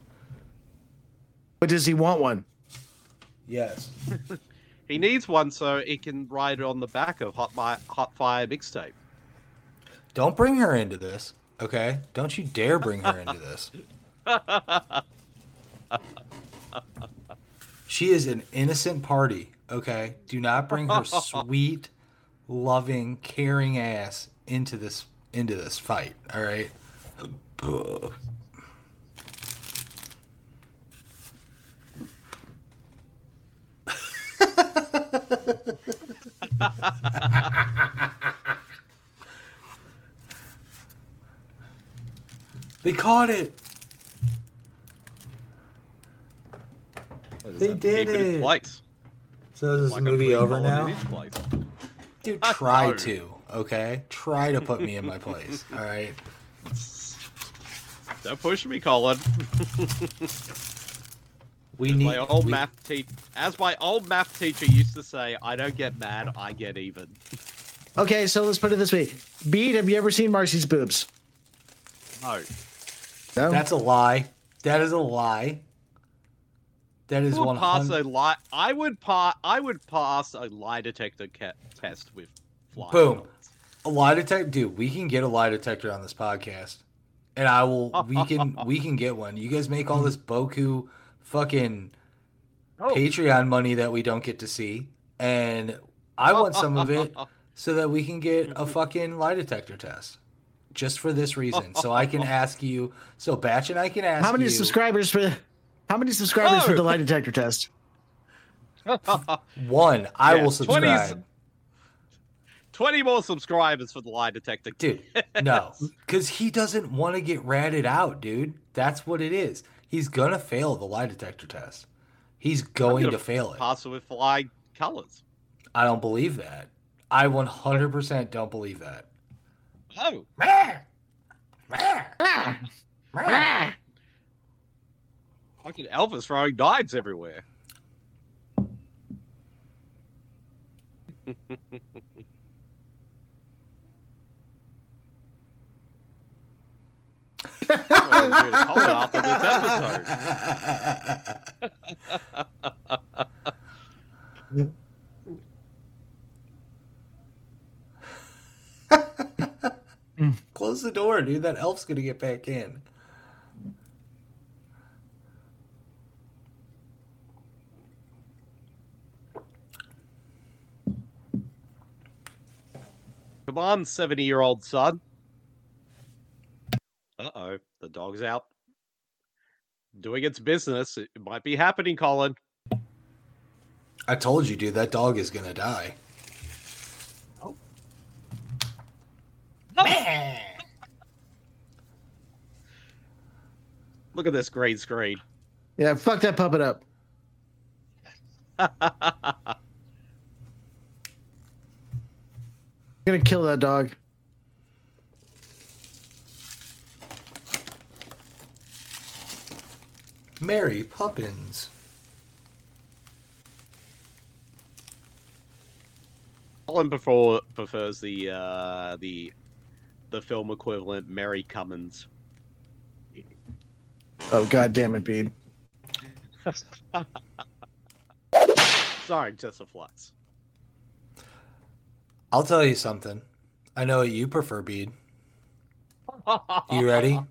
But does he want one? Yes. He needs one so he can ride it on the back of Hot, Mi- Hot Fire mixtape. Don't bring her into this, okay? Don't you dare bring her into this. She is an innocent party, Okay, do not bring her sweet, loving, caring ass into this into this fight. All right. They caught it. They did Keep it in it. place. So is this Like a movie free over call now? in its place. Dude, I try know. to. Okay, try to put me in my place. All right. Don't push me, Colin. We as need. my old we- math te- As my old math teacher used to say, I don't get mad, I get even. Okay, so let's put it this way. Beat, have you ever seen Marcy's boobs? No. No? That's a lie. That is a lie. That is I would one pass hundred. a lie. I would pass. I would pass a lie detector ca- test with flying. Boom. A lie detector, dude. We can get a lie detector on this podcast, and I will. We can. we can get one. You guys make all this Boku, fucking Oh. Patreon money that we don't get to see, and I want some of it so that we can get a fucking lie detector test, just for this reason. So I can ask you. So Batch and I can ask How many you. subscribers for how many subscribers for Oh. the lie detector test? One. I Yeah, will 20 subscribe. twenty more subscribers for the lie detector. Dude, no. Because he doesn't want to get ratted out, dude. That's what it is. He's going to fail the lie detector test. He's going gonna to fail it. Pass it with flying colors. I don't believe that. I one hundred percent don't believe that. Oh. Fucking Elvis throwing knives everywhere. After this episode. Close the door, dude. That elf's going to get back in. Come on, seventy-year-old son. Uh-oh, the dog's out. Doing its business. It might be happening, Colin. I told you, dude. That dog is going to die. Look at this green screen. Yeah, fuck that puppet up. Gonna kill that dog. Mary Poppins. Colin before prefers the uh, the the film equivalent, Mary Cummins. Oh god damn it, Bede. Sorry, just a flux. I'll tell you something. I know what you prefer, Bede. You ready?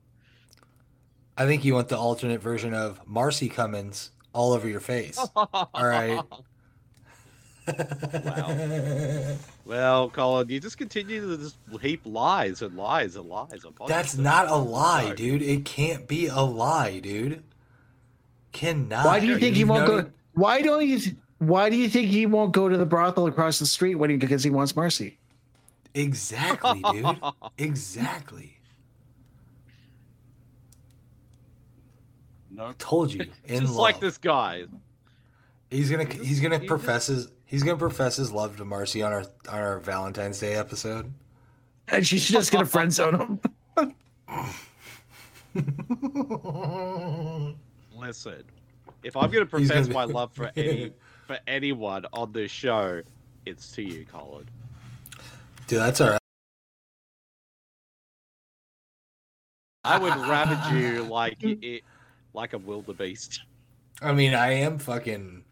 I think you want the alternate version of Marcy Cummins all over your face. All right. Wow. Well, Colin, you just continue to just heap lies and lies and lies upon That's yourself. not a lie, Sorry. dude. It can't be a lie, dude. Cannot. Why do you think he You've won't known- go? Why don't you? Why do you think he won't go to the brothel across the street when he because he wants Marcy? Exactly, dude. Exactly. No. Told you. In Just love. like this guy. He's gonna he's gonna he profess his he's gonna profess his love to Marcy on our on our Valentine's Day episode. And she's just gonna friend zone him. Listen, if I'm going to He's profess gonna my be- love for any for anyone on this show, it's to you, Colin. Dude, that's all right. I would ravage you like it, like a wildebeest. I mean, I am fucking.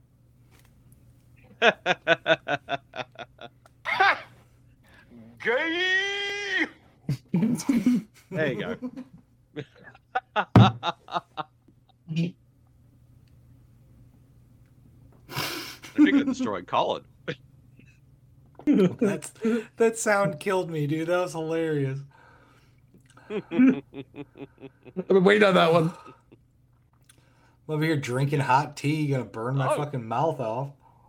Gay! There you go. I think I destroyed Colin. That's that sound killed me, dude. That was hilarious. I've been waiting on that one. I'm over here drinking hot tea. You gonna burn my Oh. fucking mouth off?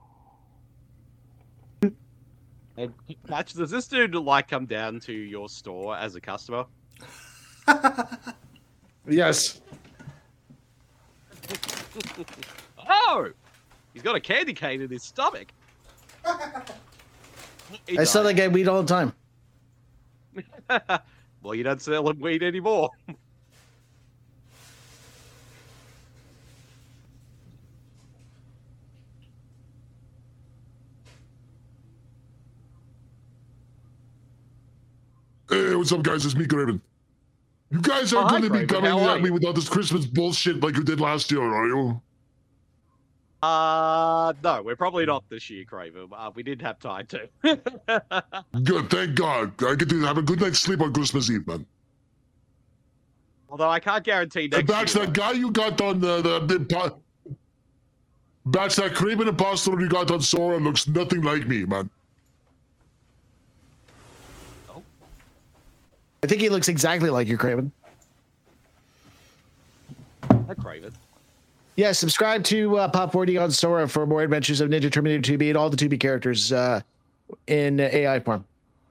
And Patch, does this dude like come down to your store as a customer? Yes. Oh, he's got a candy cane in his stomach. He I sell died. that guy weed all the time. Well, you don't sell him weed anymore. Hey, what's up, guys? It's me, Craven. You guys Oh, aren't hi, going to be Craven. coming How are at me you? with all this Christmas bullshit like you did last year, are you? Uh, no, we're probably not this year, Craven. Uh, we didn't have time to. Good, thank God. I get to have a good night's sleep on Christmas Eve, man. Although I can't guarantee And next Batch, year. that guy you got on the... the, the impo- Batch, that Craven imposter you got on Sora looks nothing like me, man. I think he looks exactly like you, Craven. Hi, Craven. Yeah, subscribe to uh, Pop forty on Sora for more adventures of Ninja Terminator two B and all the two B characters uh, in A I form.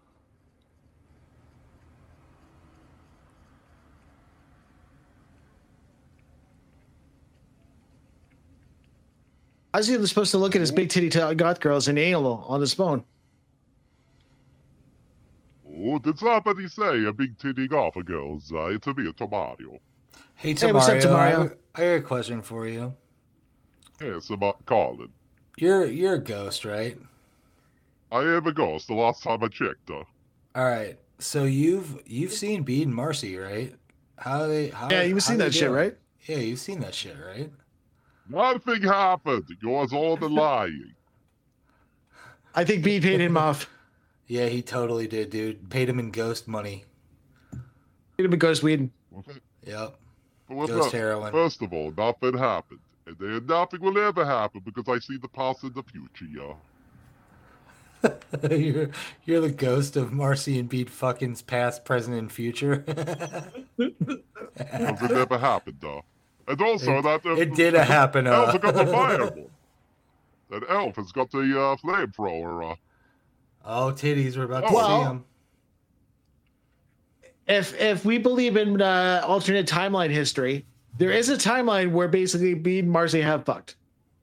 How's he supposed to look at his big titty t- goth girls in anal on his phone? Oh, did somebody say a big titty golfer girls? Uh, it's a me, it's a Mario. Hey, Hey, what's up, Tamario, I, Tamario? have- I got a question for you. Hey, it's about Colin. You're you're a ghost, right? I am a ghost the last time I checked, uh. All right. So you've you've seen Bede and Marcy, right? How they? How, Yeah, you've how seen they that shit, doing? right? Yeah, you've seen that shit, right? Nothing happened. Yours all the lying. I think B paid him off. Yeah, he totally did, dude. Paid him in ghost money. Paid him a ghost weed. Yep. But what's Ghost up? heroin. First of all, nothing happened. And then nothing will ever happen because I see the past and the future, yo. you're you're the ghost of Marcy and Bede fucking's past, present, and future. Because it never happened, though. And also It- that... Uh, it did happen, uh. Elf got the fireball. That elf has got the uh, flamethrower. Uh. Oh, titties! We're about to Well- see them. If if we believe in uh, alternate timeline history, there is a timeline where basically Bede and Marcy have fucked.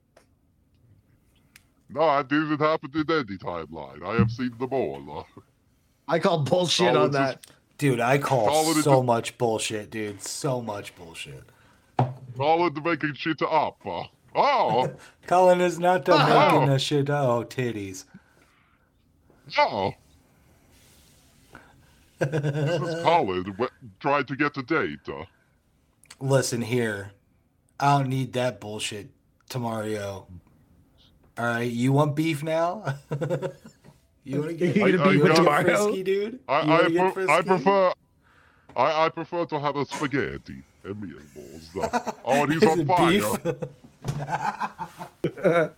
No, it didn't happen in any timeline. I have seen them all. Uh. I call bullshit Oh, on it's that. Dude, I call Call it so a- much bullshit, dude. So much bullshit. Colin making shit up. Uh. Oh! Colin is not done Oh. making that shit. Oh, titties. Oh! This is Colin w- trying to get a date. Uh. Listen here. I don't need that bullshit, Tamario. All right, you want beef now? you want to get, You gonna I- beef I with got- Tamario? frisky, dude? I, You wanna I, get pre- I frisky? prefer... I, I prefer to have a spaghetti and meatballs. Uh. Oh, and he's Is on it fire. beef?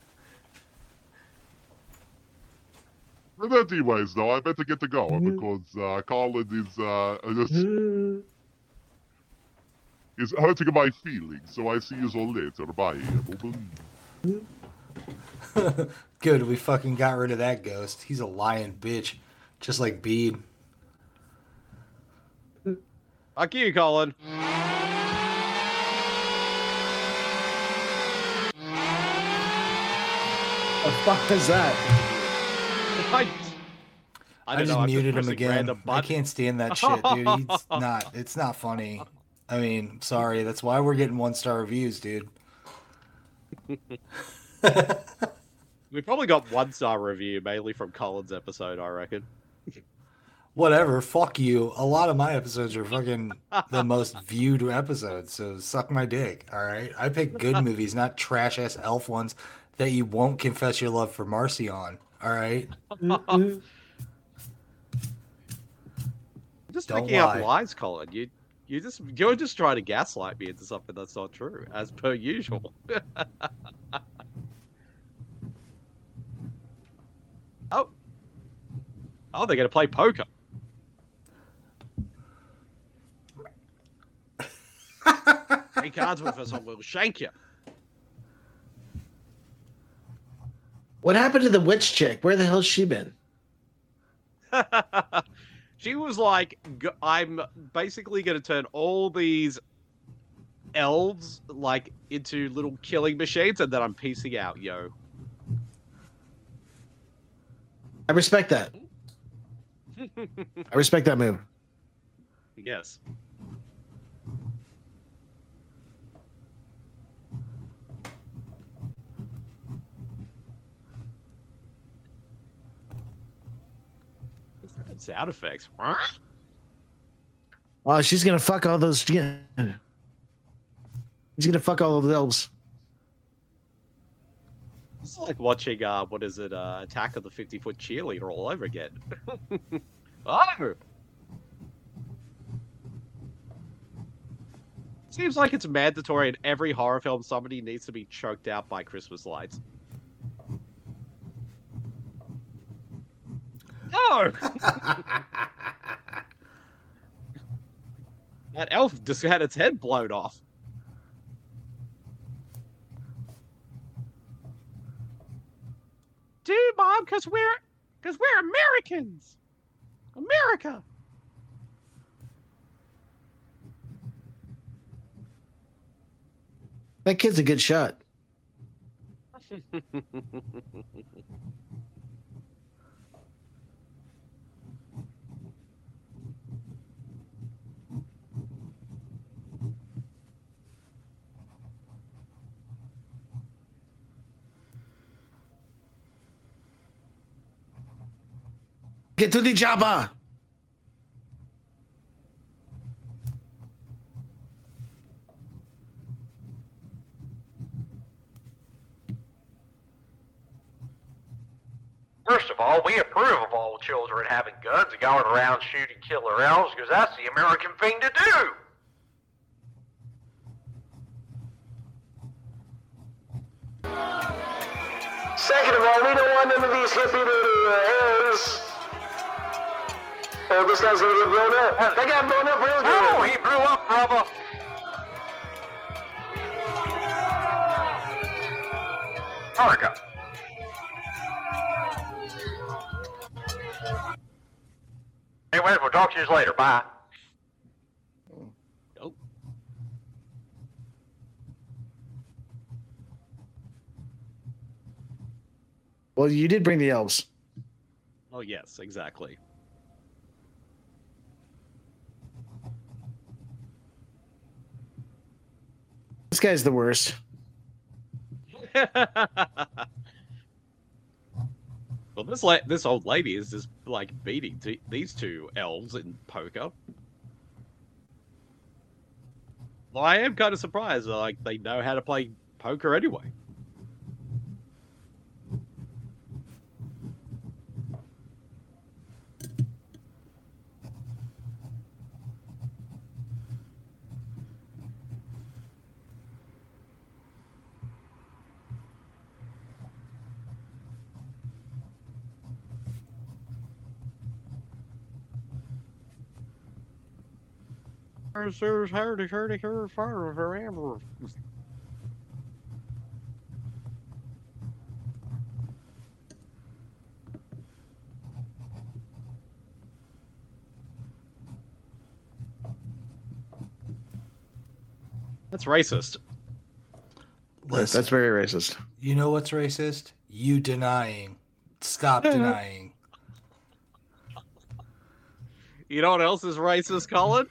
But anyways, though, I better get to going because uh, Colin is uh, just, is hurting my feelings. So I see you all later. Bye. Good, we fucking got rid of that ghost. He's a lying bitch, just like Bede. Fuck you, Colin. The fuck is that? I, I, I, don't just know, I'm muted him pressing again. random I buttons. can't stand that shit, dude. He's not. It's not funny. I mean, sorry. That's why we're getting one star reviews, dude. We probably got one star review, mainly from Colin's episode, I reckon. Whatever. Fuck you. A lot of my episodes are fucking the most viewed episodes. So suck my dick. All right. I pick good movies, not trash ass elf ones that you won't confess your love for Marcy on. All right. Just Don't making lie. up lies, Colin. You, you just, you're just trying to gaslight me into something that's not true, as per usual. Oh, they're going to play poker. Three cards with us, or we'll shank you. What happened to the witch chick? Where the hell's she been? She was like, g- I'm basically going to turn all these elves like into little killing machines, and then I'm piecing out, yo. I respect that. I respect that move. Yes. Sound effects. Oh, she's gonna fuck all those. Yeah. She's gonna fuck all of the elves. It's like watching, uh, what is it, uh, Attack of the fifty-foot Cheerleader all over again. Oh! Seems like it's mandatory in every horror film somebody needs to be choked out by Christmas lights. No! That elf just had its head blown off. Dude, Mom, because we're, because we're Americans. America. That kid's a good shot. Get to the chopper. First of all, we approve of all children having guns and going around shooting killer elves because that's the American thing to do. Second of all, we don't want none of these hippie little uh, elves. Oh, this guy's gonna get blown up. They got blown up real good. Oh, he blew up, brother. America. Anyway, we'll talk to you later. Bye. Nope. Well, you did bring the elves. Oh, yes, exactly. This guy's the worst. Well, this la- this old lady is just like beating t- these two elves in poker. Well, I am kind of surprised. Like they know how to play poker anyway. There's hurdy, hurdy, her fire, her amber. That's racist. Listen, That's very racist. You know what's racist? You denying. Stop denying. You know what else is racist, Colin?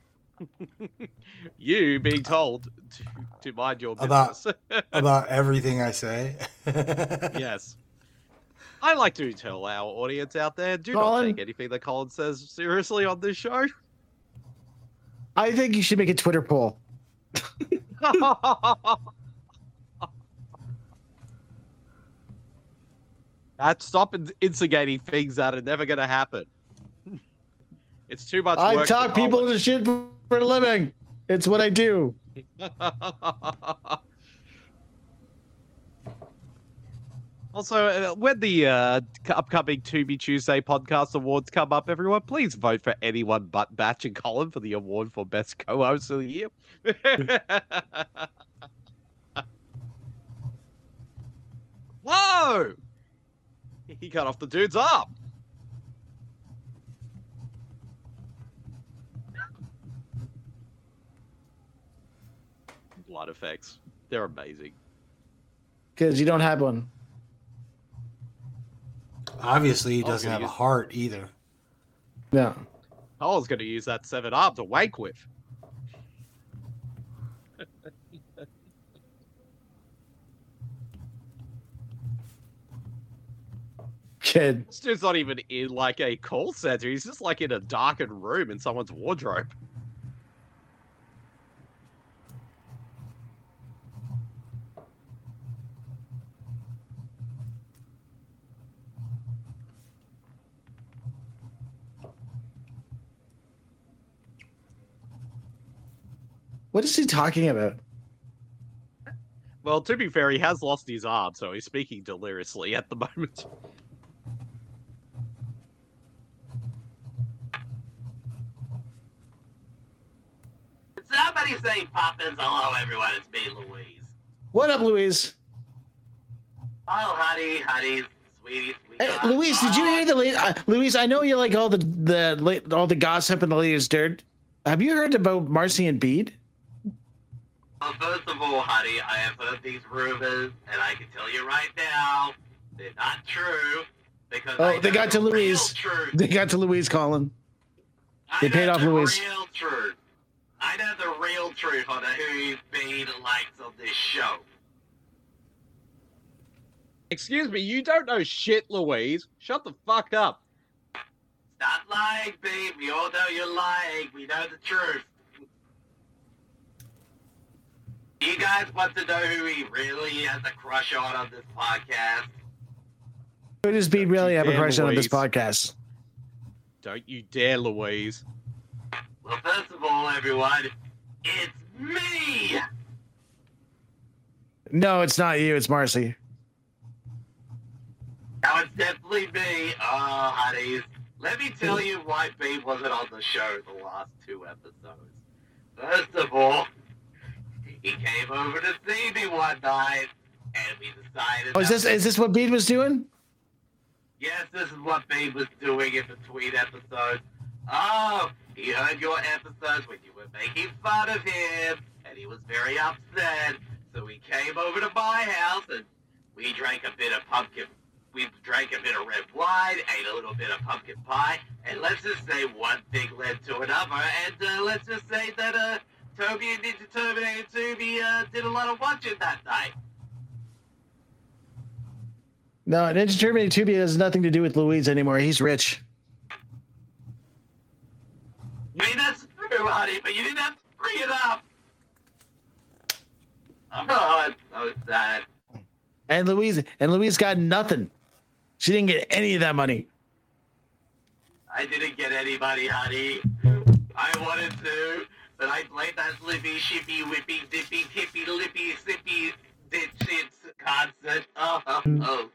You being told to, to mind your business. About, about everything I say. Yes. I like to tell our audience out there, do Colin? not take anything that Colin says seriously on this show. I think you should make a Twitter poll. That stop instigating things that are never going to happen. It's too much I work. talk people into shit for a living. It's what I do. Also, uh, when the uh, c- upcoming Tubi Tuesday podcast awards come up, everyone, please vote for anyone but Batch and Colin for the award for best co-host of the year. Whoa! He cut off the dude's arm. Blood effects. They're amazing. Because you don't have one. Obviously, he I was doesn't gonna have a use- heart either. No. I was going to use that seven arm to wank with. Kid. This dude's not even in like a call center. He's just like in a darkened room in someone's wardrobe. What is he talking about? Well, to be fair, he has lost his arm, so he's speaking deliriously at the moment. Somebody say Poppins. Hello, everyone. It's me, Louise. What up, Louise? Oh, honey, honey, sweetie, sweetie. Hey, Louise, did you hear the late? Uh, Louise, I know you like all the the late, all the gossip and the latest dirt. Have you heard about Marcy and Bede? Well, first of all, honey, I have heard these rumors, and I can tell you right now, they're not true. Because Oh, I they know got to the real Louise. truth. They got to Louise, Colin. They I paid know off the Louise. real truth. I know the real truth on who Bede likes on this show. Excuse me, you don't know shit, Louise. Shut the fuck up. Stop lying, babe. We all know you're lying. We know the truth. You guys want to know who he really has a crush on on this podcast? Who does Bede really have a Damn, crush on this Louise. podcast? Don't you dare, Louise. Well, first of all, everyone, it's me! No, it's not you. It's Marcy. Now, it's definitely me. Oh, honeys. Let me tell you why Babe wasn't on the show the last two episodes. First of all, he came over to see me one night, and we decided... Oh, is this that- is this what Bede was doing? Yes, this is what Babe was doing in between episodes. Oh, he heard your episodes when you were making fun of him, and he was very upset. So he came over to my house, and we drank a bit of pumpkin. We drank a bit of red wine, ate a little bit of pumpkin pie, and let's just say one thing led to another. And uh, let's just say that uh, Toby and Ninja Terminator two uh, did a lot of watching that night. No, Ninja Terminator two has nothing to do with Louise anymore. He's rich. I mean, that's true, honey, but you didn't have to bring it up. Oh, it's so sad. And Louise and Louise got nothing. She didn't get any of that money. I didn't get anybody, honey. I wanted to, but I played that slippy, shippy, whippy, dippy, tippy, lippy, sippy, ditch, shits concert. Oh, oh, oh.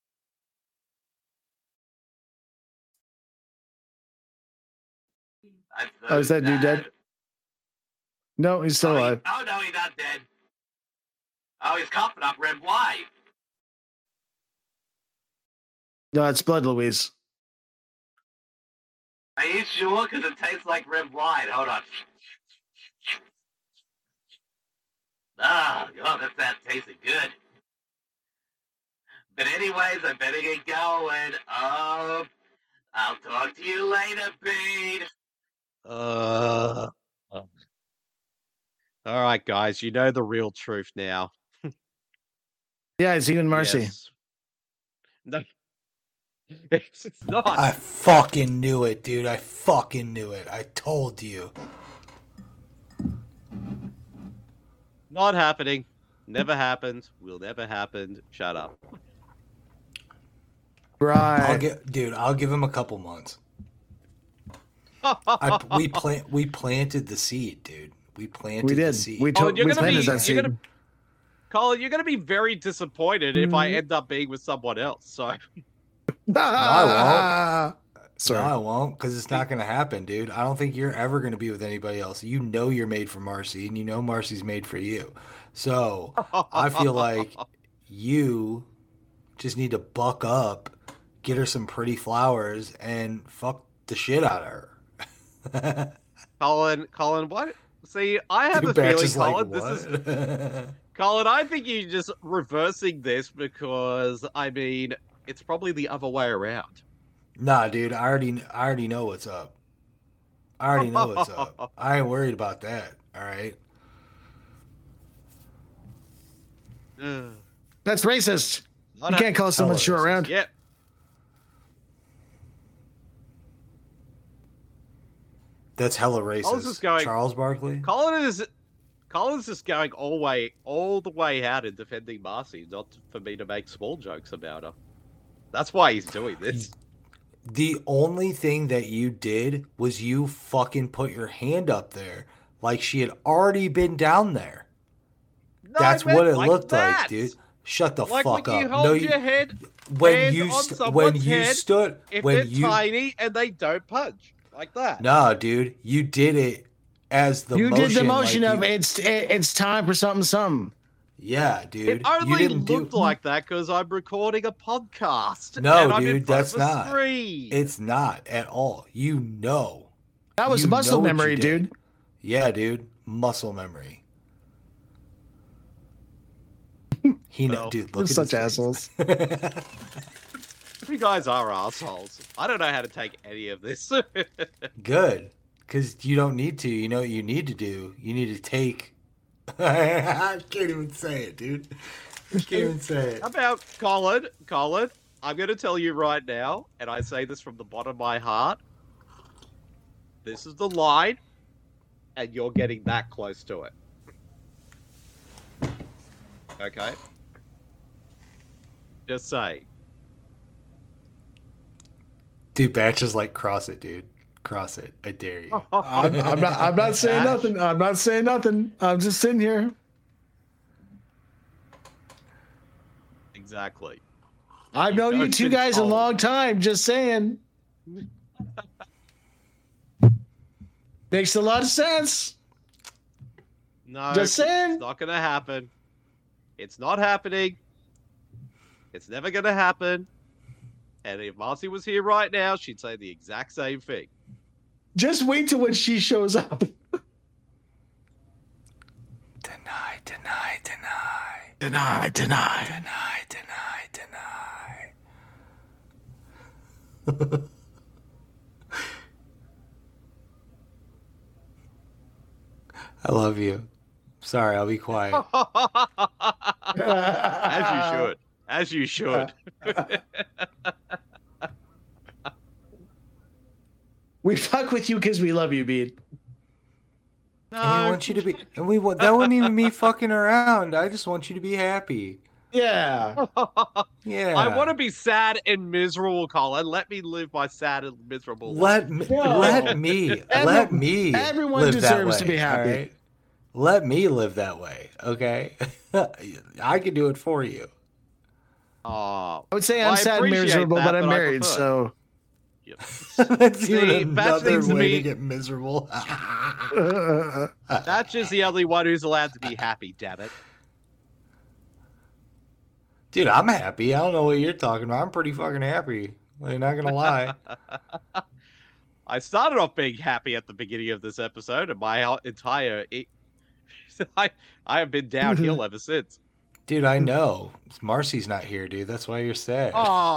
I'm so Oh, is that dude sad. dead? No, he's still alive. Oh, no, he's not dead. Oh, he's coughing up red wine. No, it's blood, Louise. Are you sure? Because it tastes like red wine. Hold on. Ah, oh, that that tasted good. But anyways, I better get going. Um, I'll talk to you later, Bede. Uh, all right, guys, you know the real truth now. Yeah, it's you and Marcy. Yes. No, it's it's not. I fucking knew it, dude. I fucking knew it. I told you. Not happening. Never happened. Will never happen. Shut up. Right. I'll get, dude. I'll give him a couple months. I, we plant. We planted the seed, dude. We planted We the did. seed. We Oh, told. you're we gonna planted be. that You're seed. gonna, Colin, you're going to be very disappointed if I end up being with someone else. So No, I won't. Sorry. No, I won't, because it's not going to happen, dude. I don't think you're ever going to be with anybody else. You know you're made for Marcy, and you know Marcy's made for you. So I feel like you just need to buck up, get her some pretty flowers, and fuck the shit out of her. Colin, Colin, what? See, I have Two a feeling, batches like Colin, this is Colin, I think you're just reversing this because I mean it's probably the other way around. Nah, dude, I already, I already know what's up. I already know what's up. I ain't worried about that. All right. That's racist. Not You can't call someone short round. Yep. That's hella racist. I was just going, Charles Barkley. Colin is Colin's just going all way, all the way out in defending Marcy, not for me to make small jokes about her. That's why he's doing this. The only thing that you did was you fucking put your hand up there like she had already been down there. No, That's I what meant it like looked that. like, dude. Shut the Like fuck when you up. hold No, your you, head when hand you on st- someone's when you head, stood if when they're you tiny and they don't punch like that. No, dude, you did it as the you motion, did the motion like of you- it's it, it's time for something something. Yeah, dude. It you only didn't looked do like that because I'm recording a podcast. No, and I'm in dude, front that's of a not. screen. It's not at all. You know. That was You muscle know what memory, you did. dude. Yeah, dude. Muscle memory. He know, Well, dude. We're Look at such his face. assholes. You guys are assholes. I don't know how to take any of this. Good, because you don't need to. You know what you need to do? You need to take. I can't even say it, dude. I can't even say it. How about Colin? Colin, I'm going to tell you right now, and I say this from the bottom of my heart. This is the line, and you're getting that close to it. Okay? Just say. Dude, Batch is like, cross it, dude. Cross it. I dare you. I'm, I'm not. I'm not saying Ash. nothing. I'm not saying nothing. I'm just sitting here. Exactly. I've known you Don't two guys a control. long time. Just saying. Makes a lot of sense. No, Just saying. it's not going to happen. It's not happening. It's never going to happen. And if Marcy was here right now, she'd say the exact same thing. Just wait till when she shows up. Deny, deny, deny. Deny, deny. Deny, deny, deny. I love you. Sorry, I'll be quiet. As you should. As you should. We fuck with you because we love you, Bean. And we want you to be, and we want, that wasn't even me fucking around. I just want you to be happy. Yeah. Yeah. I want to be sad and miserable, Colin. Let me live my sad and miserable Let life. me, let me, let me. everyone live that deserves to way, be happy. all right? Let me live that way, okay? I can do it for you. Oh, I would say well, I'm I sad and appreciate miserable, that, but I'm I married, prefer- so. Yep. That's See, even Batch another thinks way me- to get miserable. That's just the only one who's allowed to be happy, damn it. Dude, I'm happy. I don't know what you're talking about. I'm pretty fucking happy. I'm not gonna lie. I started off being happy at the beginning of this episode, and my entire e- I I have been downhill ever since. Dude, I know. Marcy's not here, dude. That's why you're sad.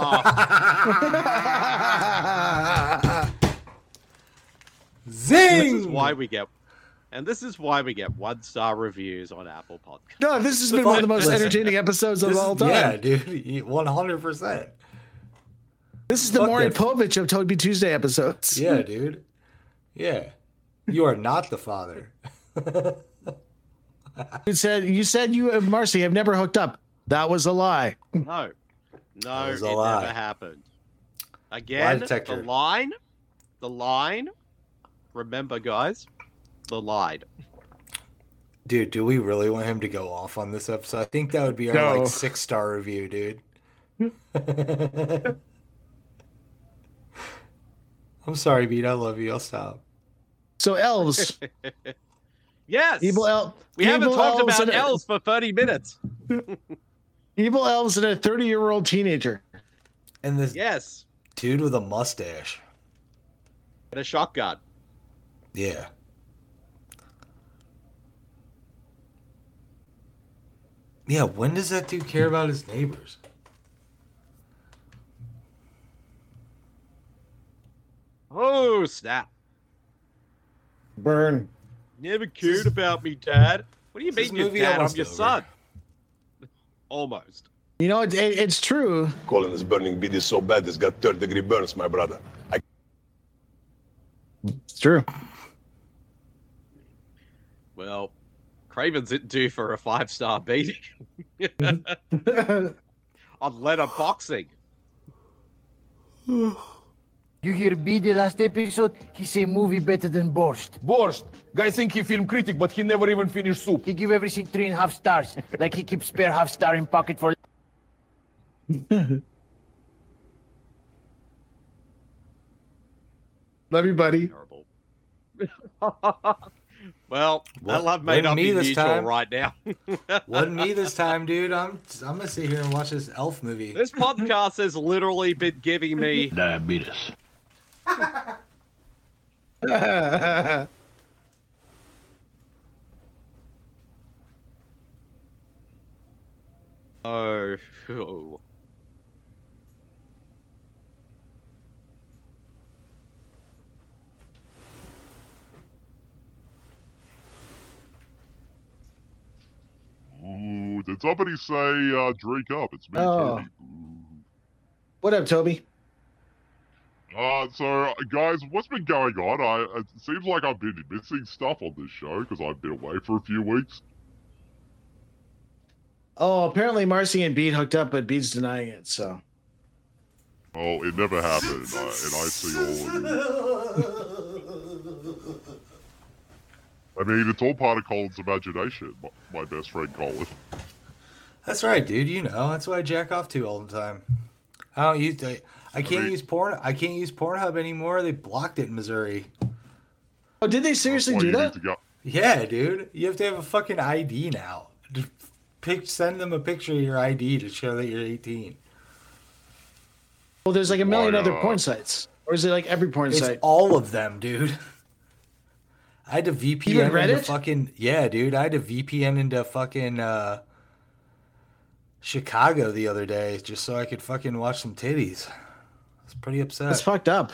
Zing! This is why we get, and this is why we get one star reviews on Apple Podcasts. No, this has been one of the most Listen, entertaining episodes of This all is- time. Yeah, dude. one hundred percent. This is the Fuck Maury that. Povich of Toby Tuesday episodes. Yeah, dude. Yeah. You are not the father. You said you said you and Marcy have never hooked up. That was a lie. No, no, was it a lie. never happened. Again, the detector. line, the line. Remember, guys, the line. Dude, do we really want him to go off on this episode? I think that would be our No. like six star review, dude. I'm sorry, Beat. I love you. I'll stop. So elves, Yes. evil el- we haven't evil talked elves about and a- elves for thirty minutes. evil elves and a thirty-year-old teenager. And this Yes. dude with a mustache. And a shotgun. Yeah. Yeah, when does that dude care about his neighbors? Oh, snap. Burn. Never cared about me, Dad. What do you this mean, your movie dad? I'm almost your over? son. Almost. You know, it, it, it's true. Colin is burning bead is so bad it's got third degree burns, my brother. I It's true. Well, Craven's it due for a five star beating on letter boxing. You hear B the last episode? He say movie better than Borscht. Borscht. Guy think he film critic, but he never even finished soup. He give everything three and a half stars, like he keep spare half star in pocket for. Love you, buddy. Well, that love may wasn't not me be this mutual time. right now. Wasn't me this time, dude. I'm I'm gonna sit here and watch this elf movie. This podcast has literally been giving me diabetes. Oh, oh. Ooh, did somebody say uh, drink up? It's me, Oh. Toby. What up, Toby? Uh, so, guys, what's been going on? I It seems like I've been missing stuff on this show because I've been away for a few weeks. Oh, apparently Marcy and Beat hooked up, but Beat's denying it. So Oh, it never happened, uh, and I see all of you. I mean, it's all part of Colin's imagination, my, my best friend Colin. That's right, dude. You know, that's what I jack off to all the time. I don't use. I, I can't mean- use porn. I can't use Pornhub anymore. They blocked it in Missouri. oh, did they seriously Why do you that? need to go. Yeah, dude. You have to have a fucking I D now. Just pic, send them a picture of your I D to show that you're eighteen. Well, there's like a million Why, other uh, porn sites, or is it like every porn It's site? all of them, dude. I had to V P N Even into Reddit? fucking yeah, dude. I had to V P N into fucking uh, Chicago the other day just so I could fucking watch some titties. I was pretty upset. That's fucked up.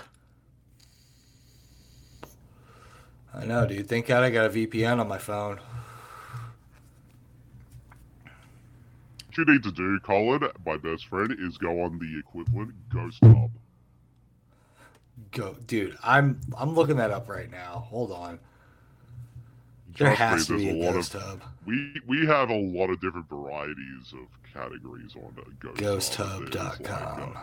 I know, dude. Thank God I got a V P N on my phone. What you need to do, Colin, my best friend, is go on the equivalent Ghost Hub. Go, dude. I'm I'm looking that up right now. Hold on. There Trust has to me, be there's a a lot ghost of hub. we we have a lot of different varieties of categories on uh, Ghost ghost Hub. hub There's dot com. like, uh,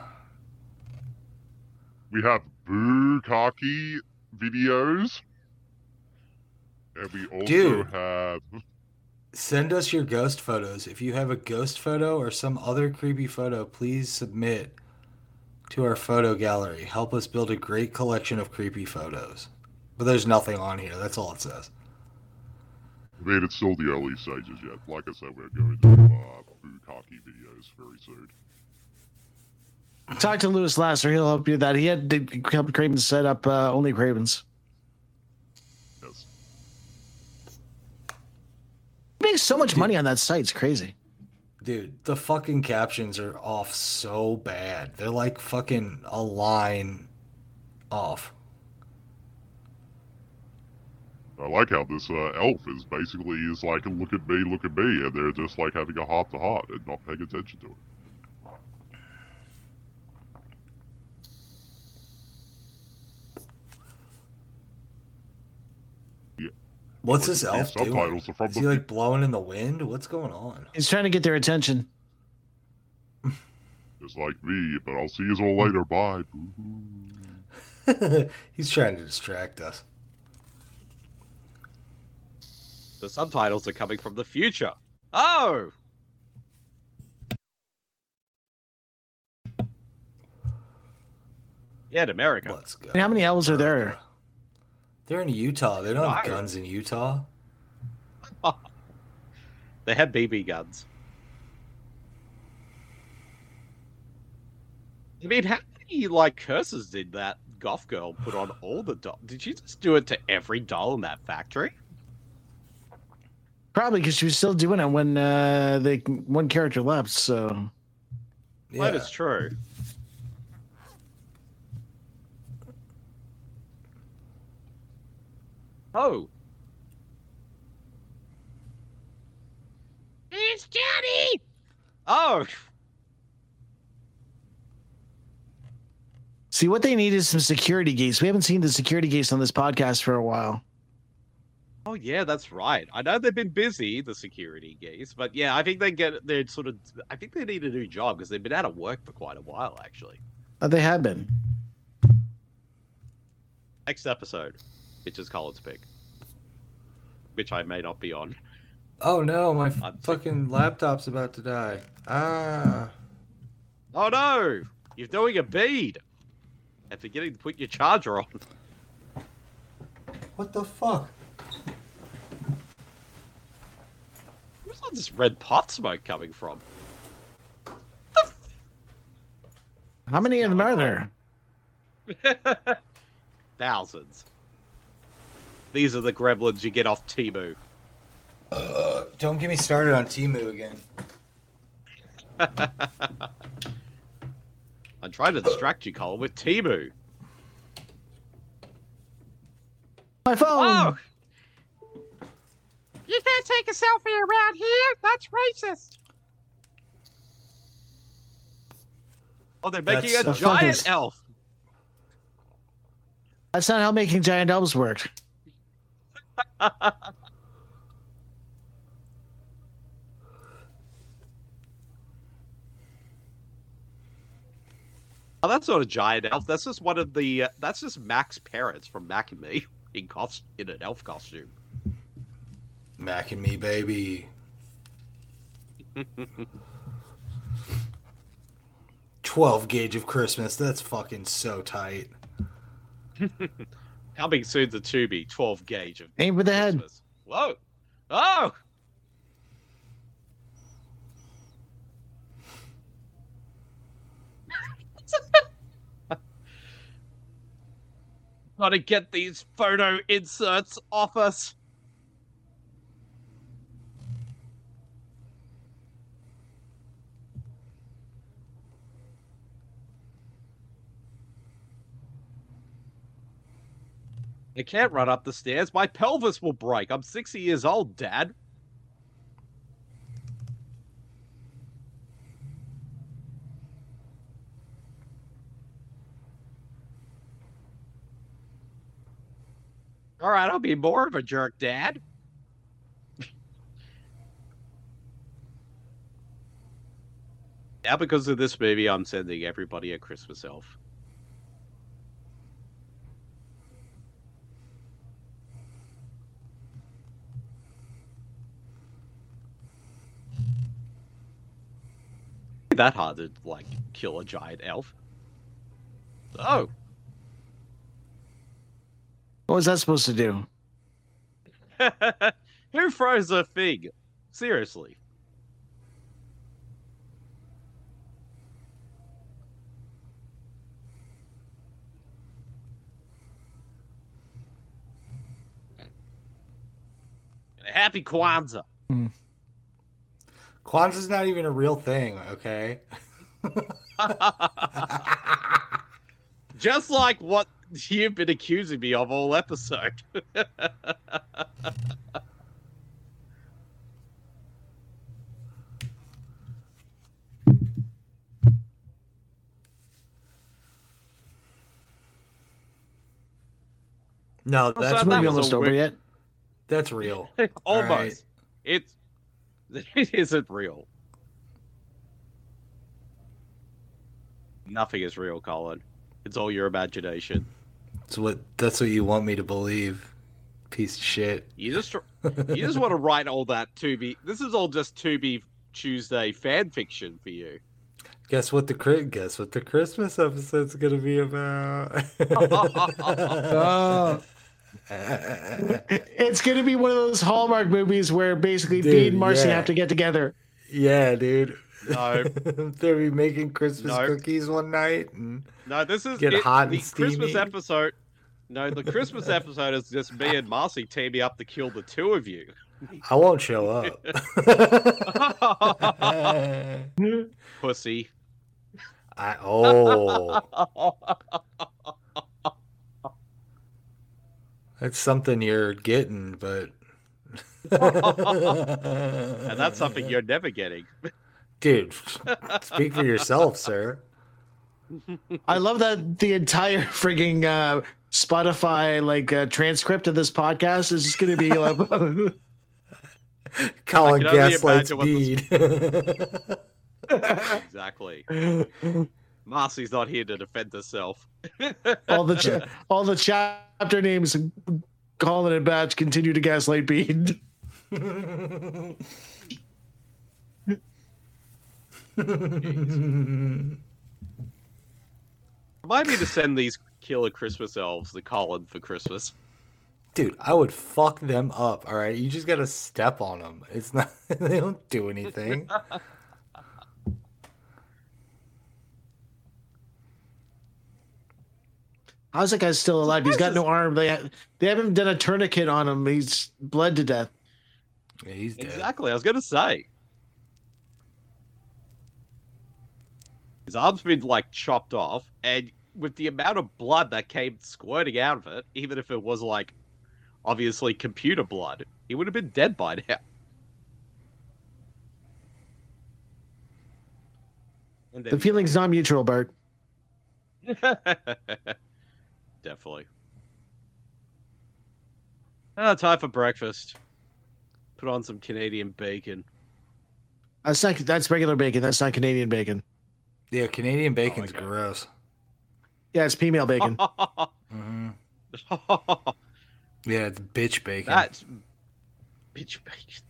we have bukkake videos, and we also Dude. have Send us your ghost photos. If you have a ghost photo or some other creepy photo, please submit to our photo gallery. Help us build a great collection of creepy photos. But there's nothing on here. That's all it says. I mean, it's still the early stages yet. Like I said, we're going to do uh, bukkake videos very soon. Talk to Lewis Lasser. He'll help you with that. He had to help Craven set up uh, only Cravens. Yes. He makes so much money on that site. It's crazy. Dude, the fucking captions are off so bad. They're like fucking a line off. I like how this uh, elf is basically is like, look at me, look at me, and they're just like having a heart to heart and not paying attention to it. Yeah. What's Like, this the elf doing? subtitles are from Is the he like blowing in the wind? What's going on? He's trying to get their attention. just like me, but I'll see you all later. Bye. He's trying to distract us. The subtitles are coming from the future. Oh! Yeah, in America. Let's go. And how many elves are there? They're in Utah. They don't have No. guns in Utah. They have B B guns. I mean, how many, like, curses did that goth girl put on all the dolls? Did she just do it to every doll in that factory? Probably because she was still doing it when uh, the one character left. So That is true. Oh. It's Johnny! Oh. see what they need is some security gates. We haven't seen the security gates on this podcast for a while. Oh yeah, that's right. I know they've been busy, the security guys, but yeah, I think they get they're sort of. I think they need a new job because they've been out of work for quite a while, actually. Uh, they have been. Next episode, which is Colin's pick, which I may not be on. Oh no, my fucking laptop's about to die. Ah. Oh no! You're doing a bead. And forgetting to put your charger on. What the fuck? Where's all this red pot smoke coming from? How many of them are there? Thousands. These are the gremlins you get off Temu. Uh, don't get me started on Temu again. I'm trying to distract you, Colin, with Temu. My phone! Oh! You can't take a selfie around here. That's racist. Oh, they're making That's- a the fuck giant is- elf. That's not how making giant elves worked. Oh, that's not a giant elf. That's just one of the. Uh, that's just Mac's parents from Mac and Me in cost in an elf costume. Mac and Me, baby. twelve gauge of Christmas. That's fucking so tight. Coming soon to Tubi, twelve gauge of. Aim for the head. Christmas. Whoa! Oh! Gotta get these photo inserts off us. I can't run up the stairs. My pelvis will break. I'm sixty years old, Dad. All right, I'll be more of a jerk, Dad. Now, because of this movie, I'm sending everybody a Christmas elf. That hard to like kill a giant elf. Oh. What was that supposed to do? Who throws a fig? Seriously. Happy Kwanzaa. Mm. Kwanzaa's not even a real thing, okay? Just like what you've been accusing me of all episode. No, Oh, that's so that real. was Almost a over weird- yet? That's real. Almost. All right. It's it isn't real. Nothing is real, Colin. It's all your imagination. That's what that's what you want me to believe. Piece of shit. You just you just want to write all that to be. This is all just to be Tuesday fan fiction for you. Guess what the cri- guess what the Christmas episode's gonna be about? Oh. It's gonna be one of those Hallmark movies where basically Dude, Pete and Marcy yeah. have to get together. Yeah, dude. No, they'll be making Christmas No. cookies one night and no, this is get it, hot the and steamy. Christmas episode. No, the Christmas episode is just me and Marcy teaming up to kill the two of you. I won't show up. Pussy. I oh. That's something you're getting, but And that's something you're never getting. dude, speak for yourself, sir. I love that the entire frigging uh, Spotify like uh, transcript of this podcast is just going to be like Colin I can only Gaslight's imagine bead. Exactly. Marcy's not here to defend herself. all the cha- all the chapter names. Colin and Batch continue to gaslight Bean. Remind me to send these killer Christmas elves to Colin for Christmas. Dude, I would fuck them up. All right, you just gotta step on them. It's not. They don't do anything. How's that guy still alive? He's got no arm. They they haven't done a tourniquet on him. He's bled to death. Yeah, he's dead. Exactly. I was gonna say his arm's been like chopped off, and with the amount of blood that came squirting out of it, even if it was like obviously computer blood, he would have been dead by now. And The feeling's not mutual, Bart. Definitely. Ah, time for breakfast. Put on some Canadian bacon. That's not, that's regular bacon. That's not Canadian bacon. Yeah, Canadian bacon's gross. Yeah, it's female bacon. hmm Yeah, it's bitch bacon. That's bitch bacon.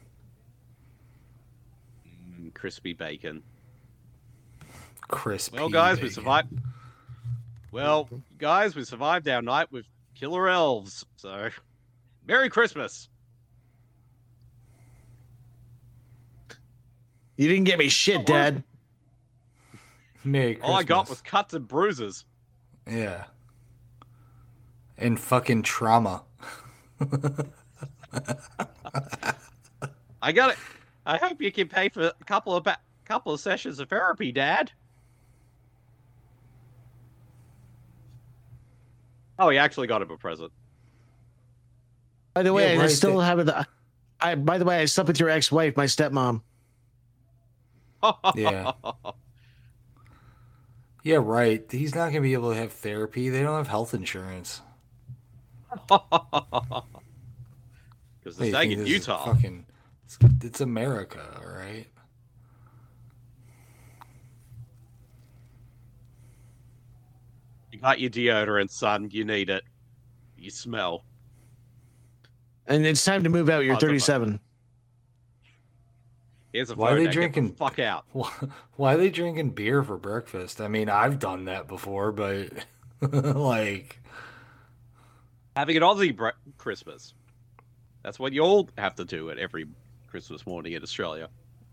Mm, crispy bacon. Crispy. Well, guys, we bacon. survived. Well, guys, we survived our night with killer elves. So, Merry Christmas. You didn't get me shit, Dad. Merry All I got Christmas. was cuts and bruises. Yeah. And fucking trauma. I got it. I hope you can pay for a couple of ba- couple of sessions of therapy, Dad. Oh, he actually got him a present. By the way, Yeah, I right still there. have the. I by the way, I slept with your ex-wife, my stepmom. Yeah. Yeah, right. He's not gonna be able to have therapy. They don't have health insurance. Because Hey, the you stag think in this is Utah. Fucking, it's, it's America, all right? You got your deodorant, son. You need it. You smell. And it's time to move out. You're Oh, the- thirty-seven. Here's a Why are phone they now. Get the drinking- fuck out. Why, why are they drinking beer for breakfast? I mean, I've done that before, but like, Having an Aussie bre- Christmas. That's what you all have to do at every Christmas morning in Australia.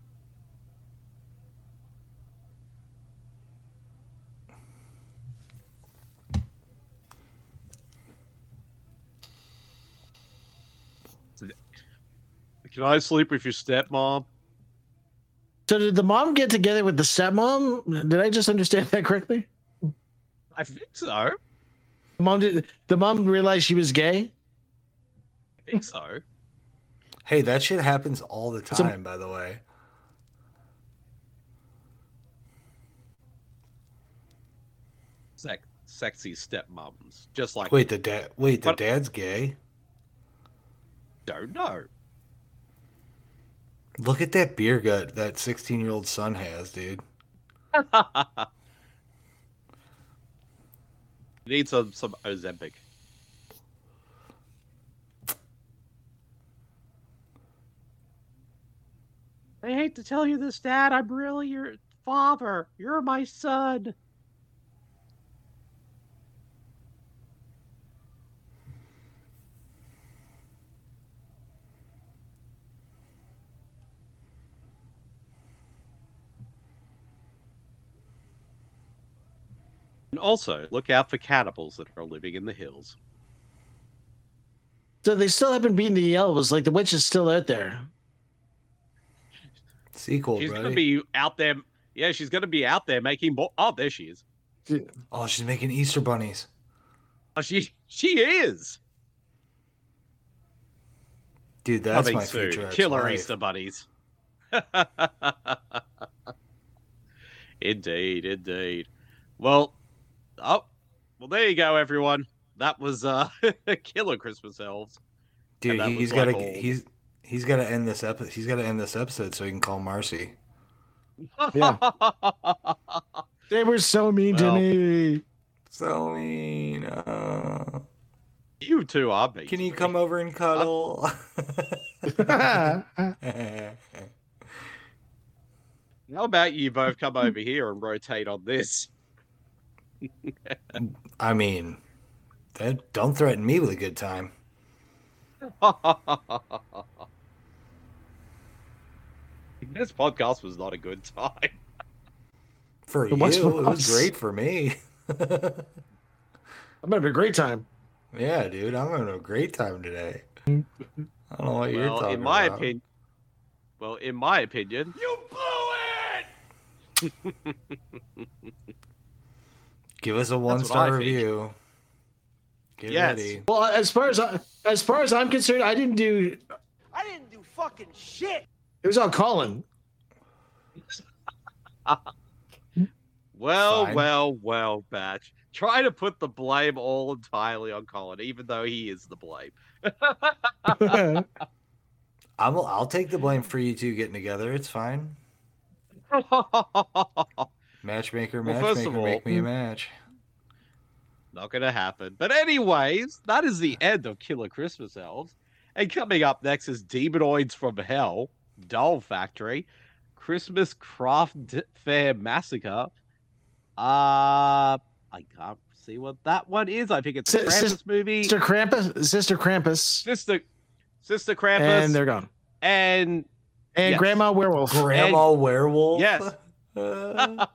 Can I sleep with your stepmom? So did the mom get together with the stepmom? Did I just understand that correctly? I think so. The mom did. The mom realized she was gay. I think so. hey, that shit happens all the So- time, by the way. Sex, sexy stepmoms, just like Wait, the dad. Wait, the What- dad's gay. don't know. Look at that beer gut that sixteen-year-old son has, dude. Need some some Ozempic. I hate to tell you this, Dad. I'm really your father. You're my son. And also, look out for cannibals that are living in the hills. So they still haven't beaten the elves. Like the witch is still out there. Sequel, She's buddy. gonna be out there. Yeah, she's gonna be out there making more. Oh, there she is. Oh, she's making Easter bunnies. Oh, she she is. Dude, that's Coming my soon. future Killer ex-wife. Easter bunnies. Indeed, indeed. Well, oh, well, there you go, everyone. That was uh, Killer Christmas Elves. Dude, And that he- he's was got to like all- he's he's got to end this episode. He's got to end this episode so he can call Marcy. Yeah. They were so mean Well, to me. So mean. Uh... You two are mean. Can you come over and cuddle? How about you both come over here and rotate on this? I mean, that, don't threaten me with a good time. This podcast was not a good time. For It you, was it for was us. great for me. I'm having a great time. Yeah, dude, I'm having a great time today. I don't know what you're Well, talking in my about. opinion, well, in my opinion, You blew it! Give us a one what I star think. review. Get Yes. ready. Well, as far as I, as far as I'm concerned, I didn't do. I didn't do fucking shit. It was all Colin. well, Fine. well, well, Batch. Try to put the blame all entirely on Colin, even though he is the blame. I'm, I'll take the blame for you two getting together. It's fine. Matchmaker, Well, first matchmaker, of all- make me a match. Not gonna happen. But anyways, that is the end of Killer Christmas Elves. And coming up next is Demonoids from Hell, Doll Factory, Christmas Craft D- Fair Massacre. Uh, I can't see what that one is. I think it's a Sis- Krampus sis- movie. Sister Krampus, Sister Krampus, Sister, Sister Krampus, and they're gone. and And yes. Grandma Werewolf. Grandma Werewolf? Yes. Uh,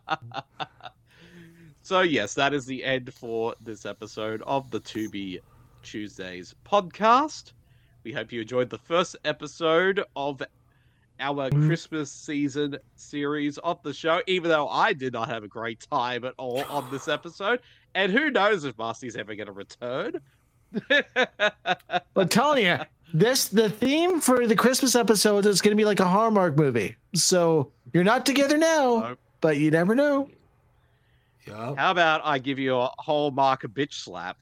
So yes, that is the end for this episode of the To Be Tuesdays podcast. We hope you enjoyed the first episode of our Christmas season series of the show, even though I did not have a great time at all on this episode. And who knows if Marcy's ever going to return. I'm telling you, this the theme for the Christmas episode is going to be like a Hallmark movie. So you're not together now, Nope. but you never know. yup. How about I give you a whole mark of bitch slap?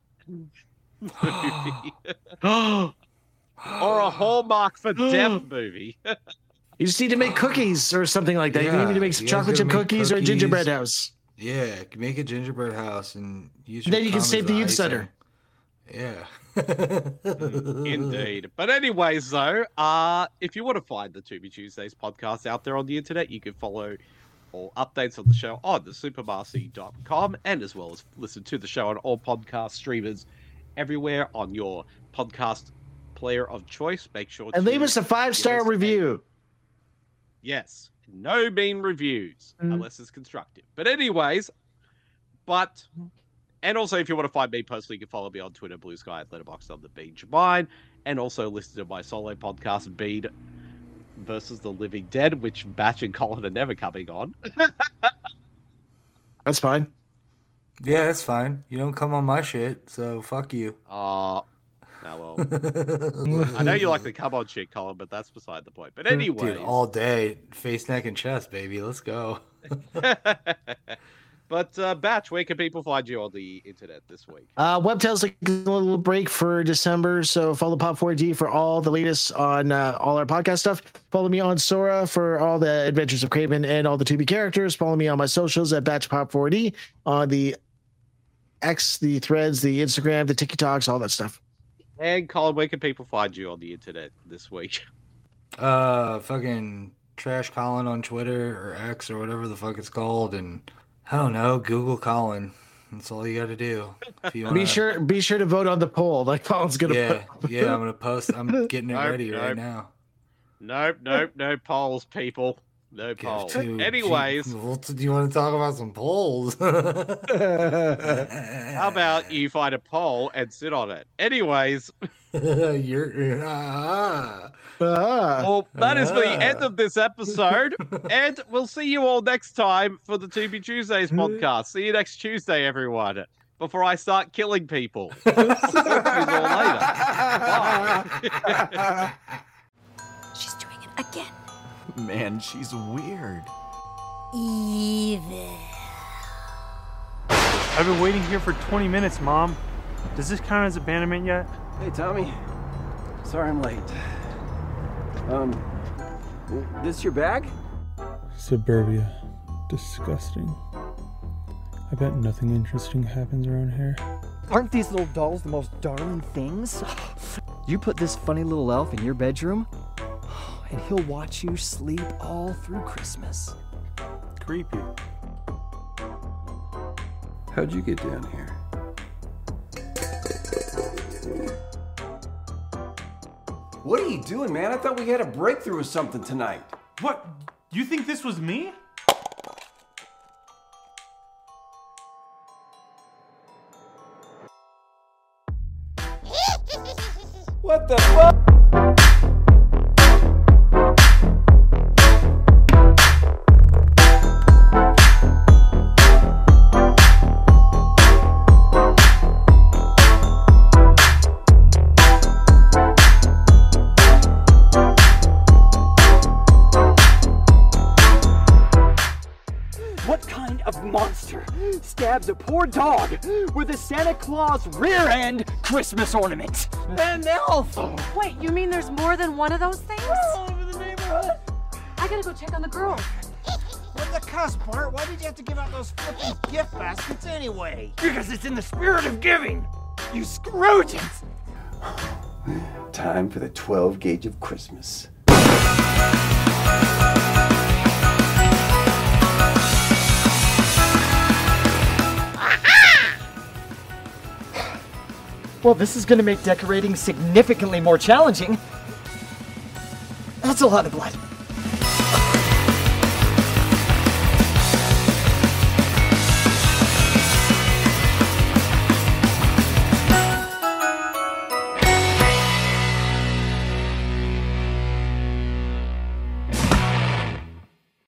Or a Hallmark for death movie. You just need to make cookies or something like that. you Yeah, need to make some you guys chocolate chip gotta make cookies, or a cookies. gingerbread house. Yeah, make a gingerbread house and use your Then you can condoms save the as youth icing. center. Yeah. Indeed. But anyways, though, uh, if you want to find the To Be Tuesdays podcast out there on the internet, you can follow all updates on the show on the supermarcy dot com, and as well as listen to the show on all podcast streamers everywhere on your podcast player of choice. Make sure And to leave us a five give star us a- review. Yes, no mean reviews Mm. unless it's constructive. But anyways, but and also if you want to find me personally, you can follow me on Twitter, Blue Sky, at Letterboxd on the Beach Mine, and also listen to my solo podcast, Bead versus the Living Dead, which Batch and Colin are never coming on. That's fine. Yeah, that's fine. You don't come on my shit, so fuck you. Uh, oh, well. I know you like the come on shit, Colin, but that's beside the point. But anyway, Dude, all day, face, neck, and chest, baby. Let's go. but uh, Batch, where can people find you on the internet this week? Uh, Webtail's like a little break for December, so follow Pop four D for all the latest on uh, all our podcast stuff. Follow me on Sora for all the Adventures of Craven and all the To Be characters. Follow me on my socials at Batch Pop four D on the X, the Threads, the Instagram, the TikToks, all that stuff. And Colin, where can people find you on the internet this week? Uh, fucking Trash Colin on Twitter or X or whatever the fuck it's called, and I don't know, Google Colin. That's all you got to do. If you wanna... Be sure, be sure to vote on the poll. Like Colin's gonna. Yeah, put... yeah, I'm gonna post. I'm getting it Nope, ready nope. right now. Nope, nope, no polls, people. No polls. To- Anyways, Gee, what do you want to talk about some polls? how about you find a poll and sit on it? Anyways, You're ah. well, that is the Ah. end of this episode, and we'll see you all next time for the To Be Tuesdays podcast. See you next Tuesday, everyone. Before I start killing people. See you all later. Bye. She's doing it again. Man, she's weird. Evil. I've been waiting here for twenty minutes, Mom. Does this count as abandonment yet? Hey, Tommy. Sorry I'm late. Um, this your bag? Suburbia. Disgusting. I bet nothing interesting happens around here. Aren't these little dolls the most darling things? You put this funny little elf in your bedroom, and he'll watch you sleep all through Christmas. Creepy. How'd you get down here? What are you doing, man? I thought we had a breakthrough or something tonight. What? You think this was me? What the fuck? What kind of monster stabs a poor dog with a Santa Claus rear end Christmas ornament? An elf! Wait, you mean there's more than one of those things? All over the neighborhood. I gotta go check on the girls. What the cuss, Bart? Why did you have to give out those flipping gift baskets anyway? Because it's in the spirit of giving, you Scrooges! Time for the twelve gauge of Christmas. Well, this is gonna make decorating significantly more challenging. That's a lot of blood.